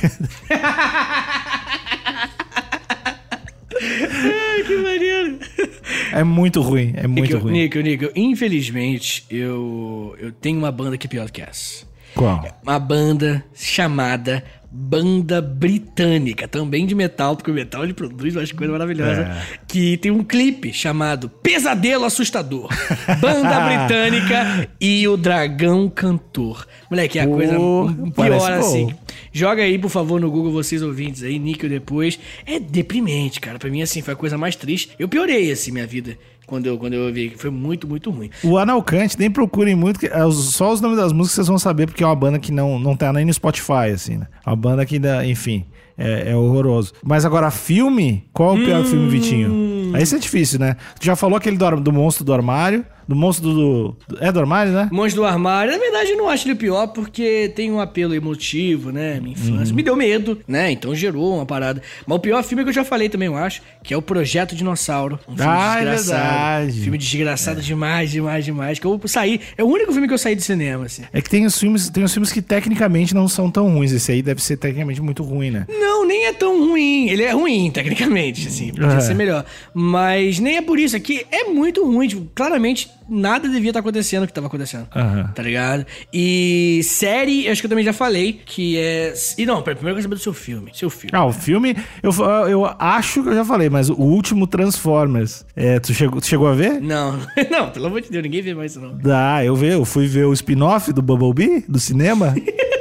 Ai, que maneiro. É muito ruim, é muito Nico, ruim. Nico, Nico, infelizmente, eu, eu tenho uma banda que é pior do que essa. Qual? Uma banda chamada Banda Britânica, também de metal, porque o metal ele produz umas coisas maravilhosas, é. Que tem um clipe chamado Pesadelo Assustador. Banda Britânica e o Dragão Cantor. Moleque, é a coisa pior assim. Joga aí, por favor, no Google, vocês ouvintes aí, Níquel depois. É deprimente, cara. Pra mim, assim, foi a coisa mais triste. Eu piorei, assim, minha vida. Quando eu, quando eu ouvi, foi muito, muito ruim. O Analcante, nem procurem muito, que, só os nomes das músicas vocês vão saber, porque é uma banda que não, não tá nem no Spotify, assim, né? Uma banda que, ainda, enfim, é, é horroroso. Mas agora, filme, qual é o pior hum... filme, Vitinho? Aí isso é difícil, né? Tu já falou aquele do, do Monstro do Armário, do Monstro do, do... É do Armário, né? Monstro do Armário. Na verdade, eu não acho ele pior, porque tem um apelo emotivo, né? Minha infância. Uhum. Me deu medo, né? Então gerou uma parada. Mas o pior filme é que eu já falei também, eu acho, que é o Projeto Dinossauro. Um filme ah, desgraçado. É verdade. Filme desgraçado é. demais, demais, demais. Que eu saí... É o único filme que eu saí do cinema, assim. É que tem os filmes, tem os filmes que tecnicamente não são tão ruins. Esse aí deve ser tecnicamente muito ruim, né? Não, nem é tão ruim. Ele é ruim, tecnicamente, assim. Podia é. ser melhor. Mas nem é por isso. Aqui é muito ruim. Tipo, claramente... Nada devia estar acontecendo o que estava acontecendo. Uhum. Tá ligado? E série, eu acho que eu também já falei, que é... E não, primeiro eu quero saber do seu filme. Seu filme. Ah, o filme, eu, eu acho que eu já falei, mas o último Transformers, é, tu, chegou, tu chegou a ver? Não, não, pelo amor de Deus, ninguém vê mais isso não. Ah, eu vi, eu fui ver o spin-off do Bumblebee, do cinema.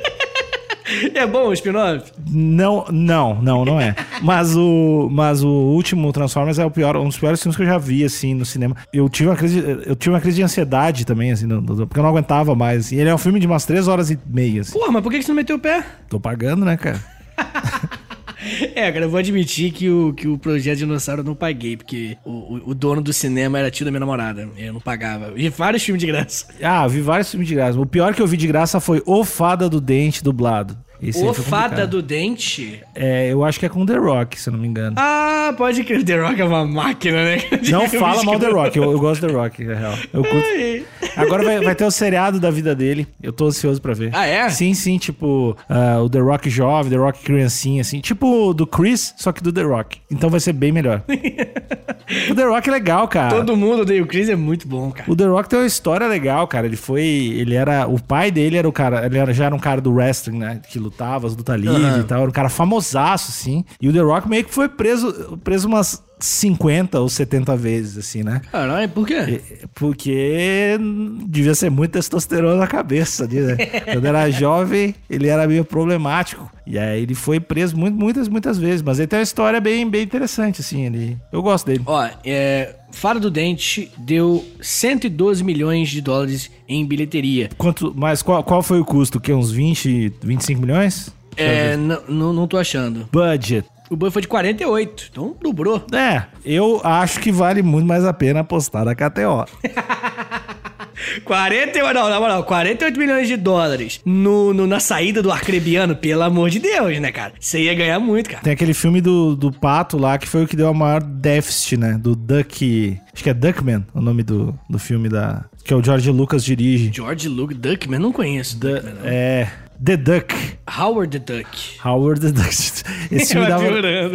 É bom o spin-off? Não, não, não, não é. Mas o, mas o último Transformers é o pior, um dos piores filmes que eu já vi, assim, no cinema. Eu tive uma crise, eu tive uma crise de ansiedade também, assim, no, no, porque eu não aguentava mais. Assim. Ele é um filme de umas três horas e meia, assim. Porra, mas por que você não meteu o pé? Tô pagando, né, cara? É, cara, eu vou admitir que o, que o Projeto Dinossauro eu não paguei, porque o, o, o dono do cinema era tio da minha namorada. Eu não pagava. Eu vi vários filmes de graça. Ah, eu vi vários filmes de graça. O pior que eu vi de graça foi O Fada do Dente, dublado. Esse o Fada do Dente? É, eu acho que é com The Rock, se eu não me engano. Ah, pode crer. The Rock é uma máquina, né? Não fala mal The Rock, eu, eu gosto do The Rock, na real. Eu curto. Agora vai, vai ter o seriado da vida dele. Eu tô ansioso pra ver. Ah, é? Sim, sim, tipo uh, o The Rock jovem, The Rock criancinha, assim. Tipo do Chris, só que do The Rock. Então vai ser bem melhor. O The Rock é legal, cara. Todo mundo odeia o Chris, é muito bom, cara. O The Rock tem uma história legal, cara. Ele foi... Ele era... O pai dele era o cara... Ele era, já era um cara do wrestling, né? Que lutava, as luta livre uhum. e tal. Era um cara famosaço, assim. E o The Rock meio que foi preso, preso umas cinquenta ou setenta vezes, assim, né? Caralho, por quê? Porque devia ser muito testosterona na cabeça dele, né? Quando era jovem, ele era meio problemático. E aí ele foi preso muito, muitas, muitas vezes. Mas ele tem uma história bem, bem interessante, assim. Ele... Eu gosto dele. Ó, é... Fada do Dente deu cento e doze milhões de dólares em bilheteria. Quanto, mas qual, qual foi o custo? Que uns vinte, vinte e cinco milhões? É, n- n- não tô achando. Budget. O budget foi de quarenta e oito, então dobrou. É, eu acho que vale muito mais a pena apostar na K T O. quarenta e oito, não, na moral, quarenta e oito milhões de dólares no, no, na saída do Arcrebiano, pelo amor de Deus, né, cara? Você ia ganhar muito, cara. Tem aquele filme do, do Pato lá, que foi o que deu a maior déficit, né? Do Duck... Acho que é Duckman, o nome do, do filme da... Que é o George Lucas dirige. George Lucas, Duckman? Não conheço. The, Duckman, não. É... The Duck. Howard the Duck. Howard the Duck. Esse filme, dava,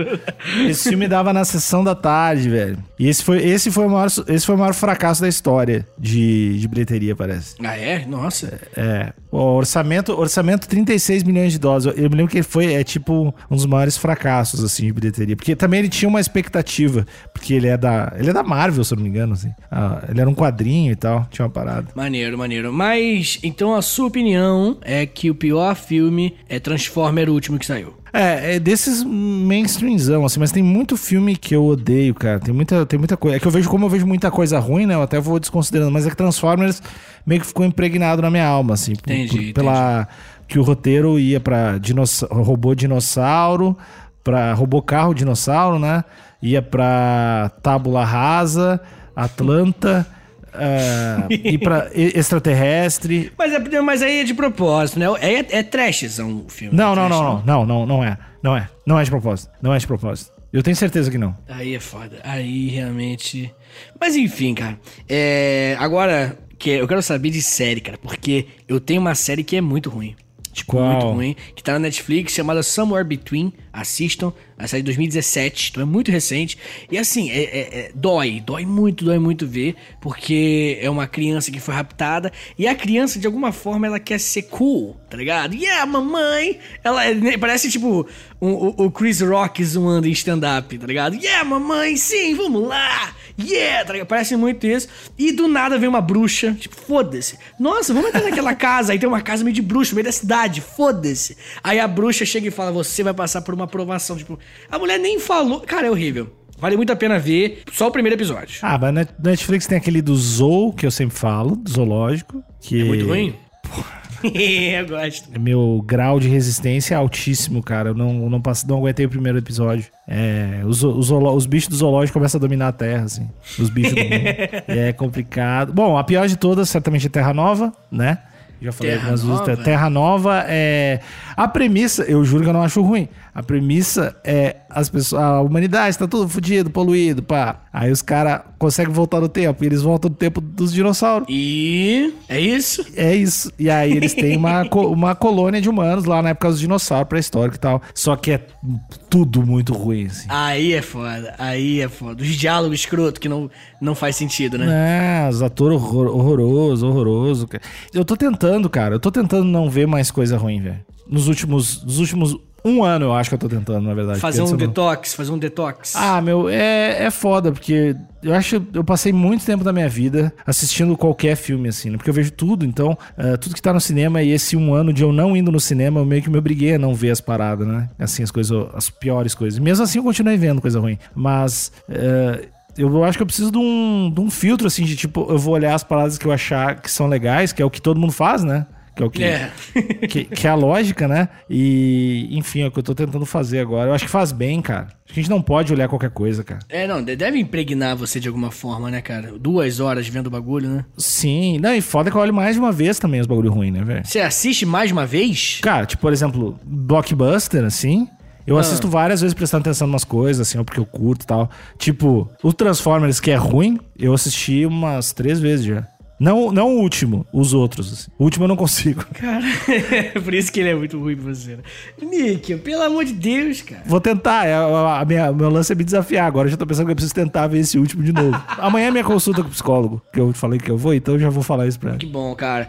esse filme dava na sessão da tarde, velho. E esse foi, esse foi, o, maior, esse foi o maior fracasso da história de, de bilheteria, parece. Ah, é? Nossa. É. é. O orçamento, orçamento trinta e seis milhões de dólares. Eu me lembro que ele foi, é tipo, um dos maiores fracassos, assim, de bilheteria. Porque também ele tinha uma expectativa. Porque ele é da, ele é da Marvel, se eu não me engano, assim. Ah, ele era um quadrinho e tal. Tinha uma parada. Maneiro, maneiro. Mas, então, a sua opinião é que o pior filme é Transformer, o último que saiu. É, é desses mainstreamzão, assim, mas tem muito filme que eu odeio, cara. Tem muita, tem muita coisa. É que eu vejo, como eu vejo muita coisa ruim, né? Eu até vou desconsiderando, mas é que Transformers meio que ficou impregnado na minha alma, assim. Entendi, por, entendi. Pela, que o roteiro ia pra dinossa- robô dinossauro, pra robô carro dinossauro, né? Ia pra Tábula Rasa, Atlanta... Uh, e pra extraterrestre. Mas, é, mas aí é de propósito, né? É, é, é trashzão o filme. Não, é não, trash, não, não, não, não, não é. Não é. Não é de propósito. Não é de propósito. Eu tenho certeza que não. Aí é foda. Aí realmente. Mas enfim, cara. É... Agora, que eu quero saber de série, cara. Porque eu tenho uma série que é muito ruim. Tipo, Qual? muito ruim. Que tá na Netflix, chamada Somewhere Between. Assistam. A série de dois mil e dezessete. Então é muito recente. E assim, é, é, é, dói. Dói muito, dói muito ver. Porque é uma criança que foi raptada. E a criança, de alguma forma, ela quer ser cool. Tá ligado? E yeah, a mamãe... Ela é, parece tipo um, o, o Chris Rock zoando em stand-up. Tá ligado? Yeah, mamãe, sim, vamos lá. Yeah, tá ligado? Parece muito isso. E do nada vem uma bruxa. Tipo, foda-se. Nossa, vamos entrar naquela casa. Aí tem uma casa meio de bruxa, no meio da cidade. verdade, foda-se. Aí a bruxa chega e fala, você vai passar por uma aprovação. Tipo, a mulher nem falou. Cara, é horrível. Vale muito a pena ver só o primeiro episódio. Ah, mas na Netflix tem aquele do Zoo, que eu sempre falo, do zoológico. Que... É muito ruim? Eu gosto. Meu grau de resistência é altíssimo, cara. Eu não, não, passe, não aguentei o primeiro episódio. É, os, os, os bichos do zoológico começam a dominar a Terra, assim. Os bichos do mundo. É complicado. Bom, a pior de todas, certamente, é Terra Nova, né? Já falei Terra algumas Nova? vezes. Terra Nova é... A premissa, eu juro que eu não acho ruim. A premissa é as pessoas, a humanidade tá tudo fodido, poluído, pá. Aí os caras conseguem voltar no tempo. E eles voltam no tempo dos dinossauros. E... é isso? É isso. E aí eles têm uma, uma colônia de humanos lá na época dos dinossauros, pré-histórico e tal. Só que é tudo muito ruim, assim. Aí é foda. Aí é foda. Os diálogos escroto que não, não faz sentido, né? É, os atores horror, horroroso, horroroso. Eu tô tentando, cara. Eu tô tentando não ver mais coisa ruim, velho. Nos últimos, nos últimos um ano, eu acho que eu tô tentando, na verdade. Fazer um Pensando... detox, fazer um detox. Ah, meu, é, é foda, porque eu acho que eu passei muito tempo da minha vida assistindo qualquer filme, assim, né? Porque eu vejo tudo, então, uh, tudo que tá no cinema, e esse um ano de eu não indo no cinema, eu meio que me obriguei a não ver as paradas, né? Assim, as coisas, as piores coisas. Mesmo assim, eu continuei vendo coisa ruim. Mas... Uh, eu acho que eu preciso de um, de um filtro, assim, de tipo, eu vou olhar as paradas que eu achar que são legais, que é o que todo mundo faz, né? Que é o que, é. que, que é a lógica, né? E, enfim, é o que eu tô tentando fazer agora. Eu acho que faz bem, cara. Acho que a gente não pode olhar qualquer coisa, cara. É, não, deve impregnar você de alguma forma, né, cara? Duas horas vendo o bagulho, né? Sim. Não, e foda que eu olho mais de uma vez também os bagulho ruim, né, velho? Você assiste mais de uma vez? Cara, tipo, por exemplo, blockbuster, assim... Eu ah. assisto várias vezes prestando atenção em umas coisas, assim, porque eu curto e tal. Tipo, o Transformers, que é ruim, eu assisti umas três vezes já. Não, não o último, os outros. Assim. O último eu não consigo. Cara, por isso que ele é muito ruim pra você. Né? Nick, pelo amor de Deus, cara. Vou tentar, é, a, a minha, meu lance é me desafiar. Agora eu já tô pensando que eu preciso tentar ver esse último de novo. Amanhã é minha consulta com o psicólogo, que eu falei que eu vou, então eu já vou falar isso pra ela. Que bom, cara.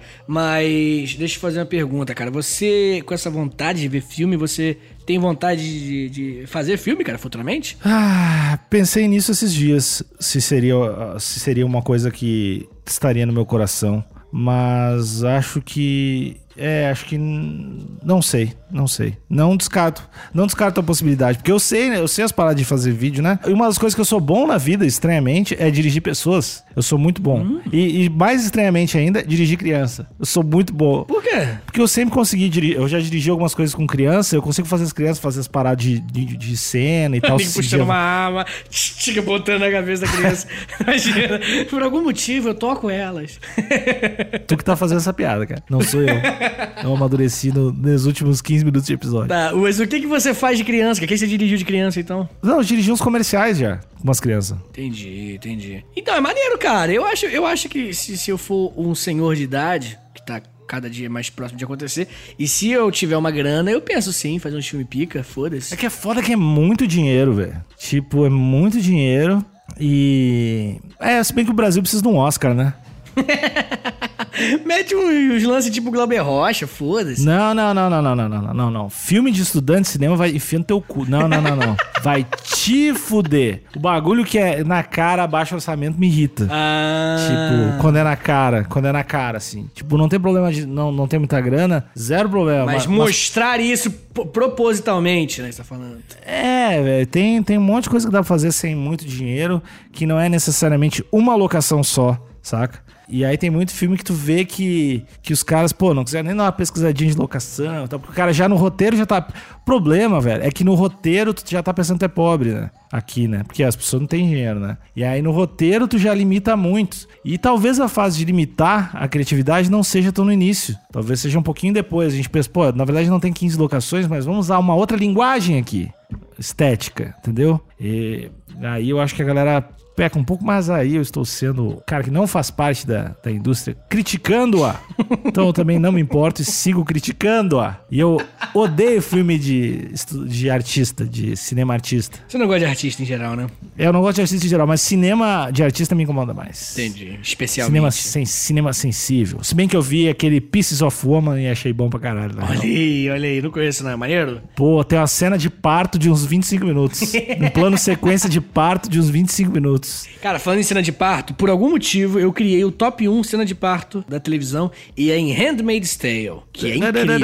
Mas deixa eu fazer uma pergunta, cara. Você, com essa vontade de ver filme, você tem vontade de, de fazer filme, cara, futuramente? Ah, pensei nisso esses dias. Se seria, se seria uma coisa que estaria no meu coração. Mas acho que... É, acho que... Não sei, não sei. Não descarto. Não descarto a possibilidade. Porque eu sei, né? Eu sei as paradas de fazer vídeo, né? E uma das coisas que eu sou bom na vida, estranhamente, é dirigir pessoas. Eu sou muito bom. Hum. E, e mais estranhamente ainda, dirigir criança. Eu sou muito bom. Por quê? Porque eu sempre consegui dirigir. Eu já dirigi algumas coisas com criança. Eu consigo fazer as crianças fazer as paradas de, de, de cena e tal. Fica puxando uma arma, fica botando na cabeça da criança. Imagina. Por algum motivo eu toco elas. Tu que tá fazendo essa piada, cara. Não sou eu. Eu amadureci no, nos últimos quinze minutos de episódio. Tá, mas o que, que você faz de criança? O que você dirigiu de criança, então? Não, eu dirigi uns comerciais já, com umas crianças. Entendi, entendi. Então, é maneiro, cara. Eu acho, eu acho que se, se eu for um senhor de idade, que tá cada dia mais próximo de acontecer, e se eu tiver uma grana, eu penso sim, fazer um filme pica, foda-se. É que é foda que é muito dinheiro, velho. Tipo, é muito dinheiro e... É, se bem que o Brasil precisa de um Oscar, né? Mete uns lances tipo Glauber Rocha, foda-se. Não, não, não, não, não, não, não, não, não. Filme de estudante de cinema vai enfiar no teu cu. Não, não, não, não. Vai te fuder. O bagulho que é na cara, baixo orçamento, me irrita. Ah. Tipo, quando é na cara, quando é na cara, assim. Tipo, não tem problema de não, não ter muita grana, zero problema. Mas, mas mostrar mas... isso propositalmente, né, que você tá falando. É, velho, tem, tem um monte de coisa que dá pra fazer sem muito dinheiro, que não é necessariamente uma locação só, saca? E aí tem muito filme que tu vê que, que os caras, pô, não quiseram nem dar uma pesquisadinha de locação e tal, porque o cara já no roteiro já tá... Problema, velho, é que no roteiro tu já tá pensando que tu é pobre, né? Aqui, né? Porque as pessoas não têm dinheiro, né? E aí no roteiro tu já limita muito. E talvez a fase de limitar a criatividade não seja tão no início. Talvez seja um pouquinho depois. A gente pensa, pô, na verdade não tem quinze locações, mas vamos usar uma outra linguagem aqui. Estética, entendeu? E aí eu acho que a galera... peca um pouco, mas aí eu estou sendo o cara que não faz parte da, da indústria, criticando-a. Então eu também não me importo e sigo criticando-a. E eu odeio filme de, de artista, de cinema artista. Você não gosta de artista em geral, né? Eu não gosto de artista em geral, mas cinema de artista me incomoda mais. Entendi. Especialmente. Cinema, sen, cinema sensível. Se bem que eu vi aquele Pieces of Woman e achei bom pra caralho. Né? Olha aí, olha aí. Não conheço, não. É maneiro? Pô, tem uma cena de parto de uns vinte e cinco minutos. Um plano sequência de parto de uns vinte e cinco minutos. minutos. Cara, falando em cena de parto, por algum motivo eu criei o top um cena de parto da televisão e é em Handmaid's Tale, que é incrível.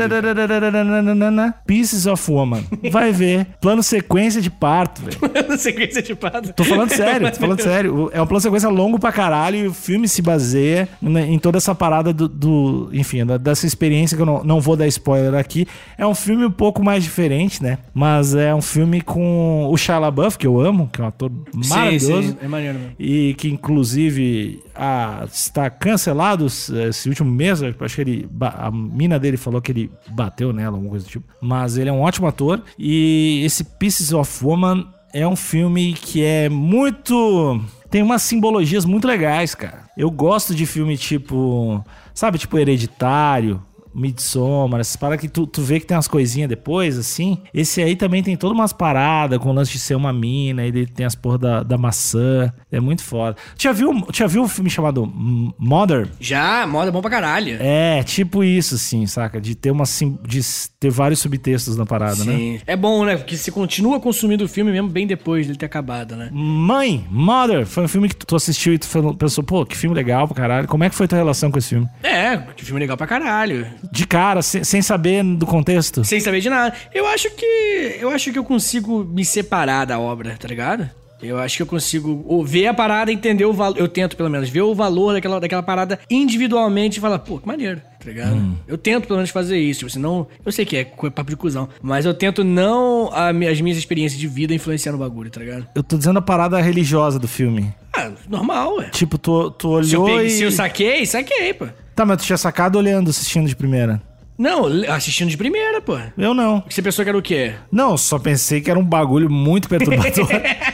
Pieces of Woman. Vai ver. Plano sequência de parto, velho. Plano sequência de parto. Tô falando sério, tô falando sério. É um plano sequência longo pra caralho e o filme se baseia em toda essa parada do... do enfim, dessa experiência que eu não, não vou dar spoiler aqui. É um filme um pouco mais diferente, né? Mas é um filme com o Shia LaBeouf, que eu amo, que é um ator maravilhoso. Sim, sim. É maneiro mesmo. E que, inclusive, ah, está cancelado esse último mês. Eu acho que ele, a mina dele falou que ele bateu nela, alguma coisa do tipo. Mas ele é um ótimo ator. E esse Pieces of Woman é um filme que é muito... Tem umas simbologias muito legais, cara. Eu gosto de filme tipo... Sabe, tipo Hereditário, Midsommar, essas paradas que tu, tu vê que tem umas coisinhas depois, assim. Esse aí também tem todas umas paradas com o lance de ser uma mina, ele tem as porra da, da maçã. É muito foda. Tu já viu, tu já viu um filme chamado Mother? Já, Mother é bom pra caralho. É, tipo isso, assim, saca? De ter uma de ter vários subtextos na parada, Sim. né? Sim. É bom, né? Porque você continua consumindo o filme mesmo bem depois dele ter acabado, né? Mãe, Mother, foi um filme que tu assistiu e tu pensou, pô, que filme legal pra caralho. Como é que foi tua relação com esse filme? É, que filme legal pra caralho. De cara, sem, sem saber do contexto? Sem saber de nada. Eu acho que. Eu acho que eu consigo me separar da obra, tá ligado? Eu acho que eu consigo ver a parada e entender o valor. Eu tento, pelo menos, ver o valor daquela, daquela parada individualmente e falar, pô, que maneiro, tá ligado? Hum. Eu tento, pelo menos, fazer isso. Tipo, senão, eu sei que é papo de cuzão, mas eu tento não a, as minhas experiências de vida influenciar no bagulho, tá ligado? Eu tô dizendo a parada religiosa do filme. Ah, normal, ué. Tipo, tu, tu olhou se eu peguei, e... Se eu saquei, saquei, pô. Tá, mas tu tinha sacado olhando, assistindo de primeira? Não, assistindo de primeira, pô. Eu não. Você pensou que era o quê? Não, só pensei que era um bagulho muito perturbador.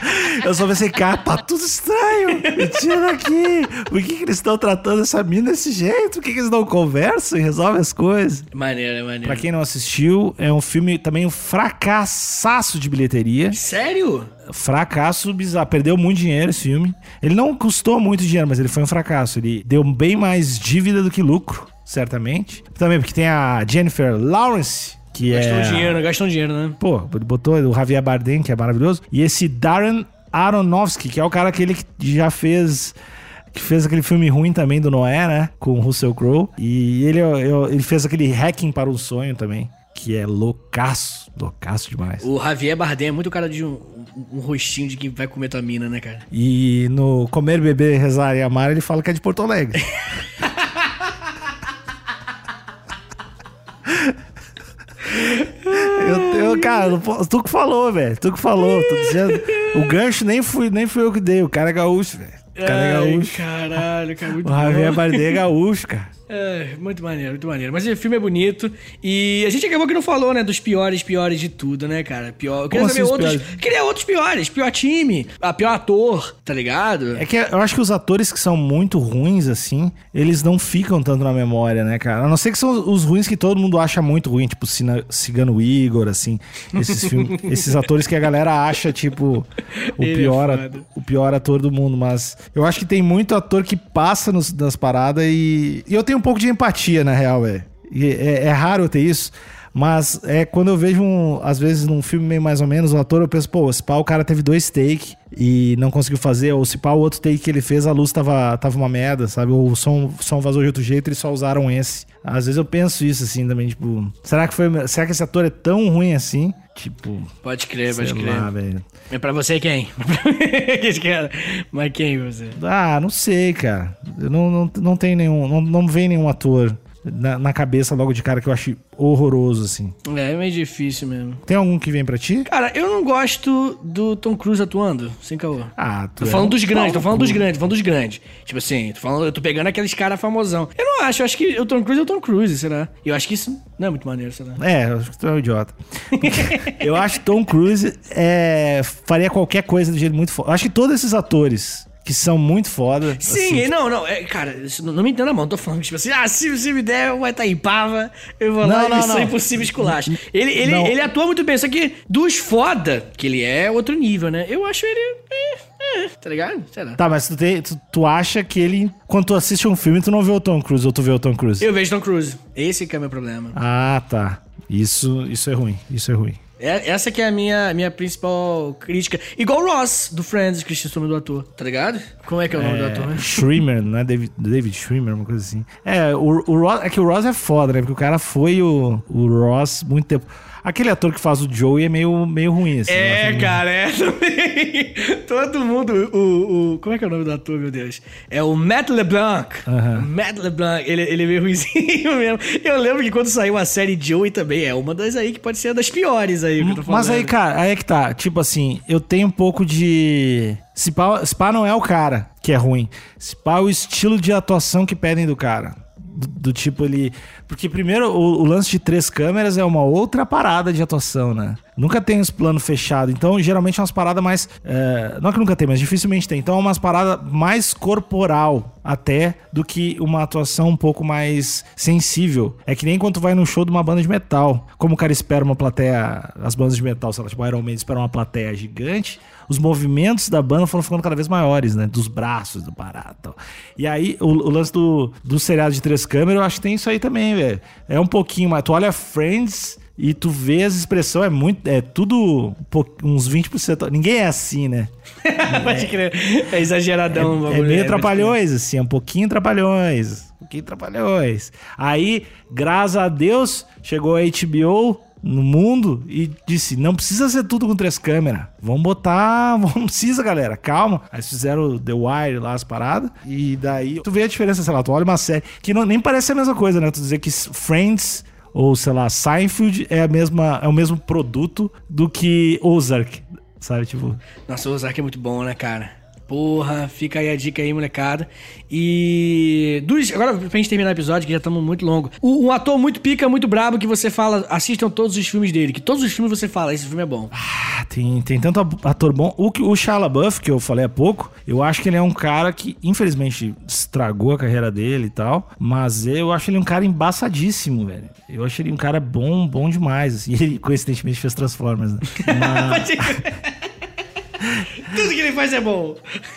Eu só pensei, cara, tá tudo estranho. Me tira daqui. Por que, que eles estão tratando essa mina desse jeito? Por que, que eles não conversam e resolvem as coisas? Maneiro, é maneiro. Pra quem não assistiu, é um filme também um fracassaço de bilheteria. Sério? Fracasso bizarro. Perdeu muito dinheiro esse filme. Ele não custou muito dinheiro, mas ele foi um fracasso. Ele deu bem mais dívida do que lucro, certamente. Também porque tem a Jennifer Lawrence, que gastou é... dinheiro, gastou dinheiro, né? Pô, ele botou o Javier Bardem, que é maravilhoso. E esse Darren Aronofsky, que é o cara aquele que já fez... Que fez aquele filme ruim também do Noé, né? Com o Russell Crowe. E ele, ele fez aquele Hacking para um Sonho também. Que é loucaço. Loucaço demais. O Javier Bardem é muito cara de um, um, um rostinho de quem vai comer tua mina, né, cara? E no Comer, Beber, Rezar e Amar, ele fala que é de Porto Alegre. eu, eu, cara, tu que falou, velho. Tu que falou. Tô dizendo. O gancho nem fui, nem fui eu que dei. O cara é gaúcho, velho. O cara é gaúcho. Ai, caralho, cara. Muito o Javier Bardem é gaúcho, cara. É, muito maneiro, muito maneiro. Mas o filme é bonito. E a gente acabou que não falou, né? Dos piores, piores de tudo, né, cara? Pior. Eu queria Como saber assim, outros. piores? Queria outros piores. Pior time, a pior ator, tá ligado? É que eu acho que os atores que são muito ruins, assim, eles não ficam tanto na memória, né, cara? A não ser que são os ruins que todo mundo acha muito ruim, tipo Cigano Igor, assim. Esses, filmes, esses atores que a galera acha, tipo, o pior, é o pior ator do mundo. Mas eu acho que tem muito ator que passa nos, nas paradas e, e eu tenho um pouco de empatia, na real, é. É, é raro eu ter isso, mas é quando eu vejo, um, às vezes, num filme meio mais ou menos, o ator, eu penso, pô, se pá, o cara teve dois takes e não conseguiu fazer, ou se pá, o outro take que ele fez, a luz tava, tava uma merda, sabe? Ou o som, o som vazou de outro jeito, eles só usaram esse. Às vezes eu penso isso, assim, também, tipo, será que foi, será que esse ator é tão ruim assim? Tipo... Pode crer, pode crer. Lá, velho. É pra você quem? Mas quem você? Ah, não sei, cara. Eu não, não, não tenho nenhum... Não, não vem nenhum ator na, na cabeça logo de cara que eu acho horroroso, assim. É, é meio difícil mesmo. Tem algum que vem pra ti? Cara, eu não gosto do Tom Cruise atuando, sem caô. Ah, tu Tô é falando um dos grandes, tô falando cu. dos grandes, tô falando dos grandes. Tipo assim, tô falando, eu tô pegando aqueles caras famosão. Eu não acho, eu acho que o Tom Cruise é o Tom Cruise, será? Eu acho que isso não é muito maneiro, será? É, eu acho que tu é um idiota. Eu acho que Tom Cruise é, faria qualquer coisa do jeito muito foda. Eu acho que todos esses atores que são muito foda. Sim, assim, não, não, é, cara, isso não, não me entenda, não. Tô falando, tipo assim, ah, se, se me der, vai estar em Pava, eu vou lá Não, e não, Missão não. Impossível esculacho. Ele, ele, Não. ele atua muito bem, só que dos foda, que ele é outro nível, né? Eu acho ele, é, é, tá ligado? Sei lá. Tá, mas tu, tem, tu, tu acha que ele, quando tu assiste um filme, tu não vê o Tom Cruise ou tu vê o Tom Cruise? Eu vejo Tom Cruise. Esse que é o meu problema. Ah, tá. Isso, isso é ruim, isso é ruim. É, essa que é a minha, minha principal crítica. Igual o Ross, do Friends, que esqueci o nome do ator, tá ligado? Como é que é o nome É, do ator, né? Schwimmer, não é David, David Schwimmer, uma coisa assim. É, o, o Ross, é que o Ross é foda, né? Porque o cara foi o, o Ross muito tempo. Aquele ator que faz o Joey é meio, meio ruim, assim. É, cara, é também. Todo mundo. O, o, como é que é o nome do ator, meu Deus? É o Matt LeBlanc. Uhum. O Matt LeBlanc. Ele, ele é meio ruizinho mesmo. Eu lembro que quando saiu a série Joey também é uma das aí que pode ser das piores aí que eu tô falando. Mas aí, cara, aí é que tá. Tipo assim, eu tenho um pouco de. Se pá, se pá não é o cara que é ruim. Se pá é o estilo de atuação que pedem do cara. Do, do tipo ele... Porque primeiro o, o lance de três câmeras é uma outra parada de atuação, né? Nunca tem os planos fechados. Então geralmente é umas paradas mais... É, não é que nunca tem, mas dificilmente tem. Então é umas paradas mais corporal até do que uma atuação um pouco mais sensível. É que nem quando tu vai num show de uma banda de metal. Como o cara espera uma plateia... As bandas de metal, sei lá, tipo Iron Maiden, esperam uma plateia gigante. Os movimentos da banda foram ficando cada vez maiores, né? Dos braços, do parado e tal. E aí, o, o lance do, do seriado de três câmeras, eu acho que tem isso aí também, velho. É um pouquinho mais... Tu olha Friends e tu vê as expressões, é muito... É tudo uns vinte por cento... Ninguém é assim, né? Pode crer. É exageradão. É, é meio trapalhões, assim. É um pouquinho trapalhões. Um pouquinho trapalhões. Aí, graças a Deus, chegou a H B O... no mundo e disse, não precisa ser tudo com três câmeras, vamos botar, não precisa, galera, calma. Aí fizeram The Wire lá, as paradas, e daí tu vê a diferença, sei lá, tu olha uma série que não, nem parece a mesma coisa, né, tu dizer que Friends ou, sei lá, Seinfeld é, a mesma, é o mesmo produto do que Ozark, sabe, tipo... Nossa, o Ozark é muito bom, né, cara? Porra, fica aí a dica aí, molecada. E... Dos, agora, pra gente terminar o episódio, que já estamos muito longo. Um ator muito pica, muito brabo, que você fala, assistam todos os filmes dele. Que todos os filmes você fala, esse filme é bom. Ah, tem, tem tanto ator bom. O, o Shia LaBeouf, que eu falei há pouco, eu acho que ele é um cara que, infelizmente, estragou a carreira dele e tal. Mas eu acho ele um cara embaçadíssimo, velho. Eu acho ele um cara bom, bom demais. Assim. E ele, coincidentemente, fez Transformers, né? Mas... Tudo que ele faz é bom.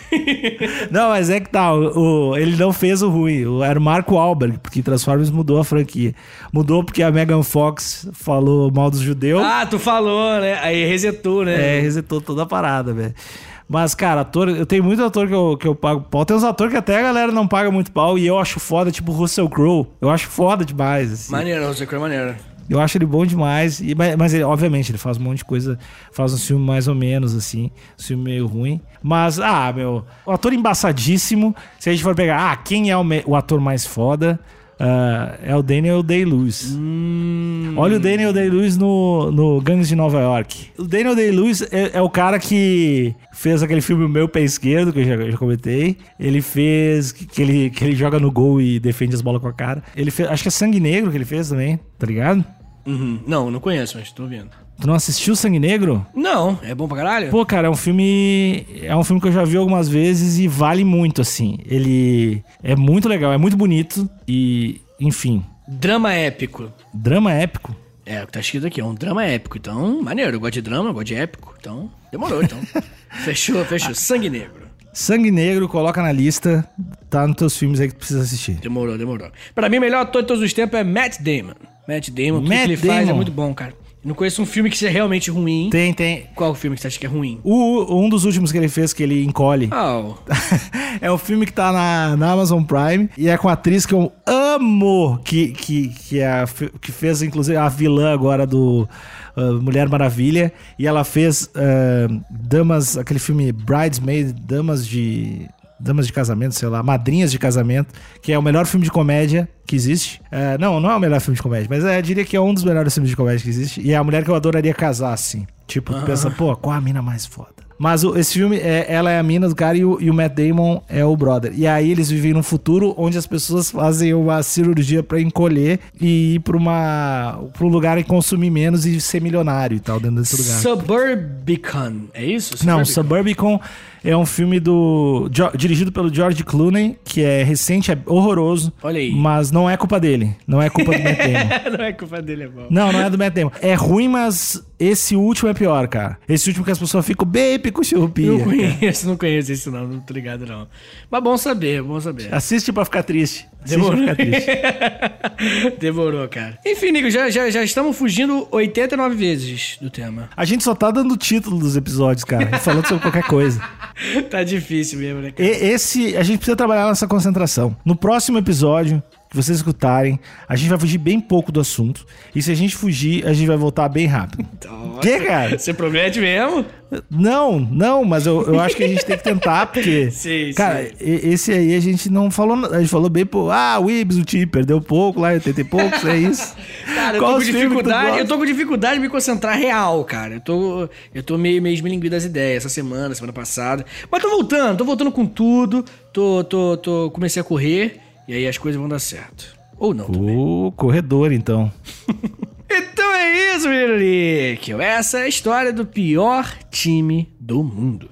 Não, mas é que tá, o, o, ele não fez o ruim. O, era o Marco Wahlberg, porque Transformers mudou a franquia. Mudou porque a Megan Fox falou mal dos judeus. Ah, tu falou, né? Aí resetou, né? É, resetou toda a parada, velho. Mas, cara, ator, eu tenho muito ator que eu, que eu pago pau. Tem uns atores que até a galera não paga muito pau e eu acho foda, tipo Russell Crowe. Eu acho foda demais, assim. Maneiro, Russell Crowe é maneiro. Eu acho ele bom demais, e, mas, mas ele, obviamente, ele faz um monte de coisa, faz um filme mais ou menos, assim, um filme meio ruim. Mas, ah, meu, o ator embaçadíssimo, se a gente for pegar, ah, quem é o, me, o ator mais foda, uh, é o Daniel Day-Lewis. Hum. Olha o Daniel Day-Lewis no, no Gangues de Nova York. O Daniel Day-Lewis é, é o cara que fez aquele filme O Meu Pé Esquerdo, que eu já, já comentei. Ele fez, que, que, ele, que ele joga no gol e defende as bolas com a cara. Ele fez, acho que é Sangue Negro que ele fez também, tá ligado? Uhum. Não, não conheço, mas tô vendo. Tu não assistiu Sangue Negro? Não, é bom pra caralho? Pô, cara, é um filme... É um filme que eu já vi algumas vezes e vale muito, assim. Ele é muito legal, é muito bonito e, enfim... Drama épico. Drama épico? É, o que tá escrito aqui, é um drama épico. Então, maneiro, eu gosto de drama, eu gosto de épico. Então, demorou, então. Fechou, fechou. Sangue Negro. Sangue Negro, coloca na lista. Tá nos teus filmes aí que tu precisa assistir. Demorou, demorou. Pra mim, o melhor ator de todos os tempos é Matt Damon. Matt Damon, o que ele Damon. faz é muito bom, cara. Não conheço um filme que seja realmente ruim. Tem, tem. Qual o filme que você acha que é ruim? O, um dos últimos que ele fez, que ele encolhe. Oh. É um filme que tá na, na Amazon Prime e é com a atriz que eu amo, que, que, que, é a, que fez, inclusive, a vilã agora do uh, Mulher Maravilha. E ela fez uh, Damas, aquele filme Bridesmaid, Damas de... Damas de Casamento, sei lá, Madrinhas de Casamento, que é o melhor filme de comédia que existe. É, não, não é o melhor filme de comédia, mas é, eu diria que é um dos melhores filmes de comédia que existe. E é a mulher que eu adoraria casar, assim. Tipo, tu pensa, pô, qual a mina mais foda? Mas o, esse filme, é, ela é a mina do cara e o, e o Matt Damon é o brother. E aí eles vivem num futuro onde as pessoas fazem uma cirurgia pra encolher e ir pra, uma, pra um lugar e consumir menos e ser milionário e tal, dentro desse lugar. Suburbicon, é isso? Não, Suburbicon. Suburbicon É um filme do jo- dirigido pelo George Clooney, que é recente, é horroroso. Olha aí. Mas não é culpa dele. Não é culpa do Matt Damon. Não é culpa dele, é bom. Não, não é do Matt Damon. É ruim, mas esse último é pior, cara. Esse último que as pessoas ficam bem picuchurrupia. Não conheço, não conheço esse não, não tô ligado não. Mas bom saber, bom saber. Assiste pra ficar triste. Assiste Demorou. pra ficar triste. Demorou, cara. Enfim, Nico, já, já, já estamos fugindo oitenta e nove vezes do tema. A gente só tá dando o título dos episódios, cara. Falando sobre qualquer coisa. Tá difícil mesmo, né, cara? E, esse, a gente precisa trabalhar nessa concentração. No próximo episódio que vocês escutarem, a gente vai fugir bem pouco do assunto. E se a gente fugir, a gente vai voltar bem rápido. Então, Que, cara? Você promete mesmo? Não, não, mas eu, eu acho que a gente tem que tentar, porque... Sim, cara, sim. e- esse aí a gente não falou... A gente falou bem, pô, ah, o Ibs, o Ti, perdeu pouco lá, oitenta e poucos, é isso. Cara, eu Qual tô com os filmes que tu dificuldade, gosta? eu tô com dificuldade de me concentrar real, cara. Eu tô, eu tô meio, meio esmilinguido das ideias essa semana, semana passada. Mas tô voltando, tô voltando com tudo. Tô, tô, tô, comecei a correr e aí as coisas vão dar certo. Ou não, também. O corredor, então. Então é isso, menino Níquel. Essa é a história do pior time do mundo.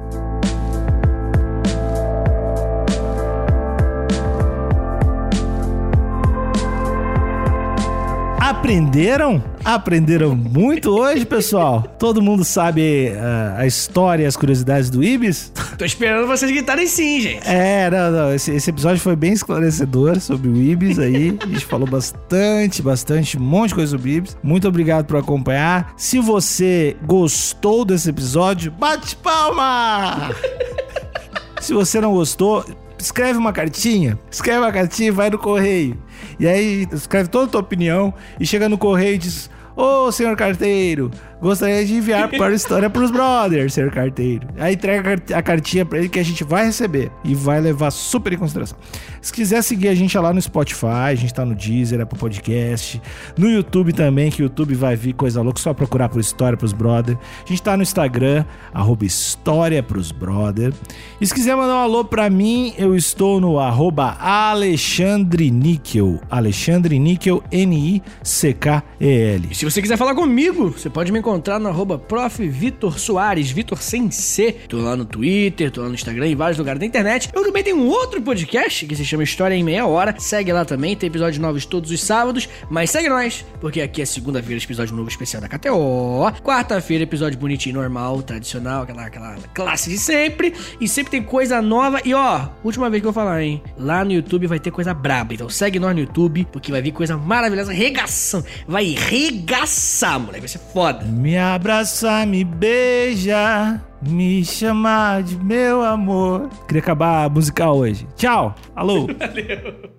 Aprenderam? Aprenderam muito hoje, pessoal? Todo mundo sabe uh, a história e as curiosidades do Ibis? Tô esperando vocês gritarem sim, gente. É, não, não. Esse, esse episódio foi bem esclarecedor sobre o Ibis aí. A gente falou bastante, bastante, um monte de coisa sobre o Ibis. Muito obrigado por acompanhar. Se você gostou desse episódio, bate palma! Se você não gostou, escreve uma cartinha. Escreve uma cartinha e vai no correio. E aí, escreve toda a tua opinião e chega no correio e diz: ô, senhor carteiro, gostaria de enviar para a história pros brothers, senhor carteiro. Aí entrega a cartinha pra ele que a gente vai receber e vai levar super em consideração. Se quiser seguir a gente lá no Spotify, a gente tá no Deezer, Apple Podcast, no YouTube também, que o YouTube vai vir coisa louca, só procurar por História pros Brother. A gente tá no Instagram, arroba História pros Brother. E se quiser mandar um alô pra mim, eu estou no arroba Alexandre Níquel, Alexandre Níquel, N I C K E L. E se você quiser falar comigo, você pode me encontrar no arroba prof Vitor Soares, Vitor sem C. Tô lá no Twitter, tô lá no Instagram, em vários lugares da internet. Eu também tenho um outro podcast que se chama História em Meia Hora. Segue lá também, tem episódios novos todos os sábados. Mas segue nós, porque aqui é segunda-feira, episódio novo especial da K T O. Quarta-feira, episódio bonitinho, normal, tradicional, aquela, aquela classe de sempre. E sempre tem coisa nova. E ó, última vez que eu vou falar, hein? Lá no YouTube vai ter coisa braba. Então segue nós no YouTube, porque vai vir coisa maravilhosa, regaçando. Vai regaçar, moleque, vai ser foda. Me abraça, me beija, me chama de meu amor. Queria acabar a musical hoje. Tchau. Alô. Valeu.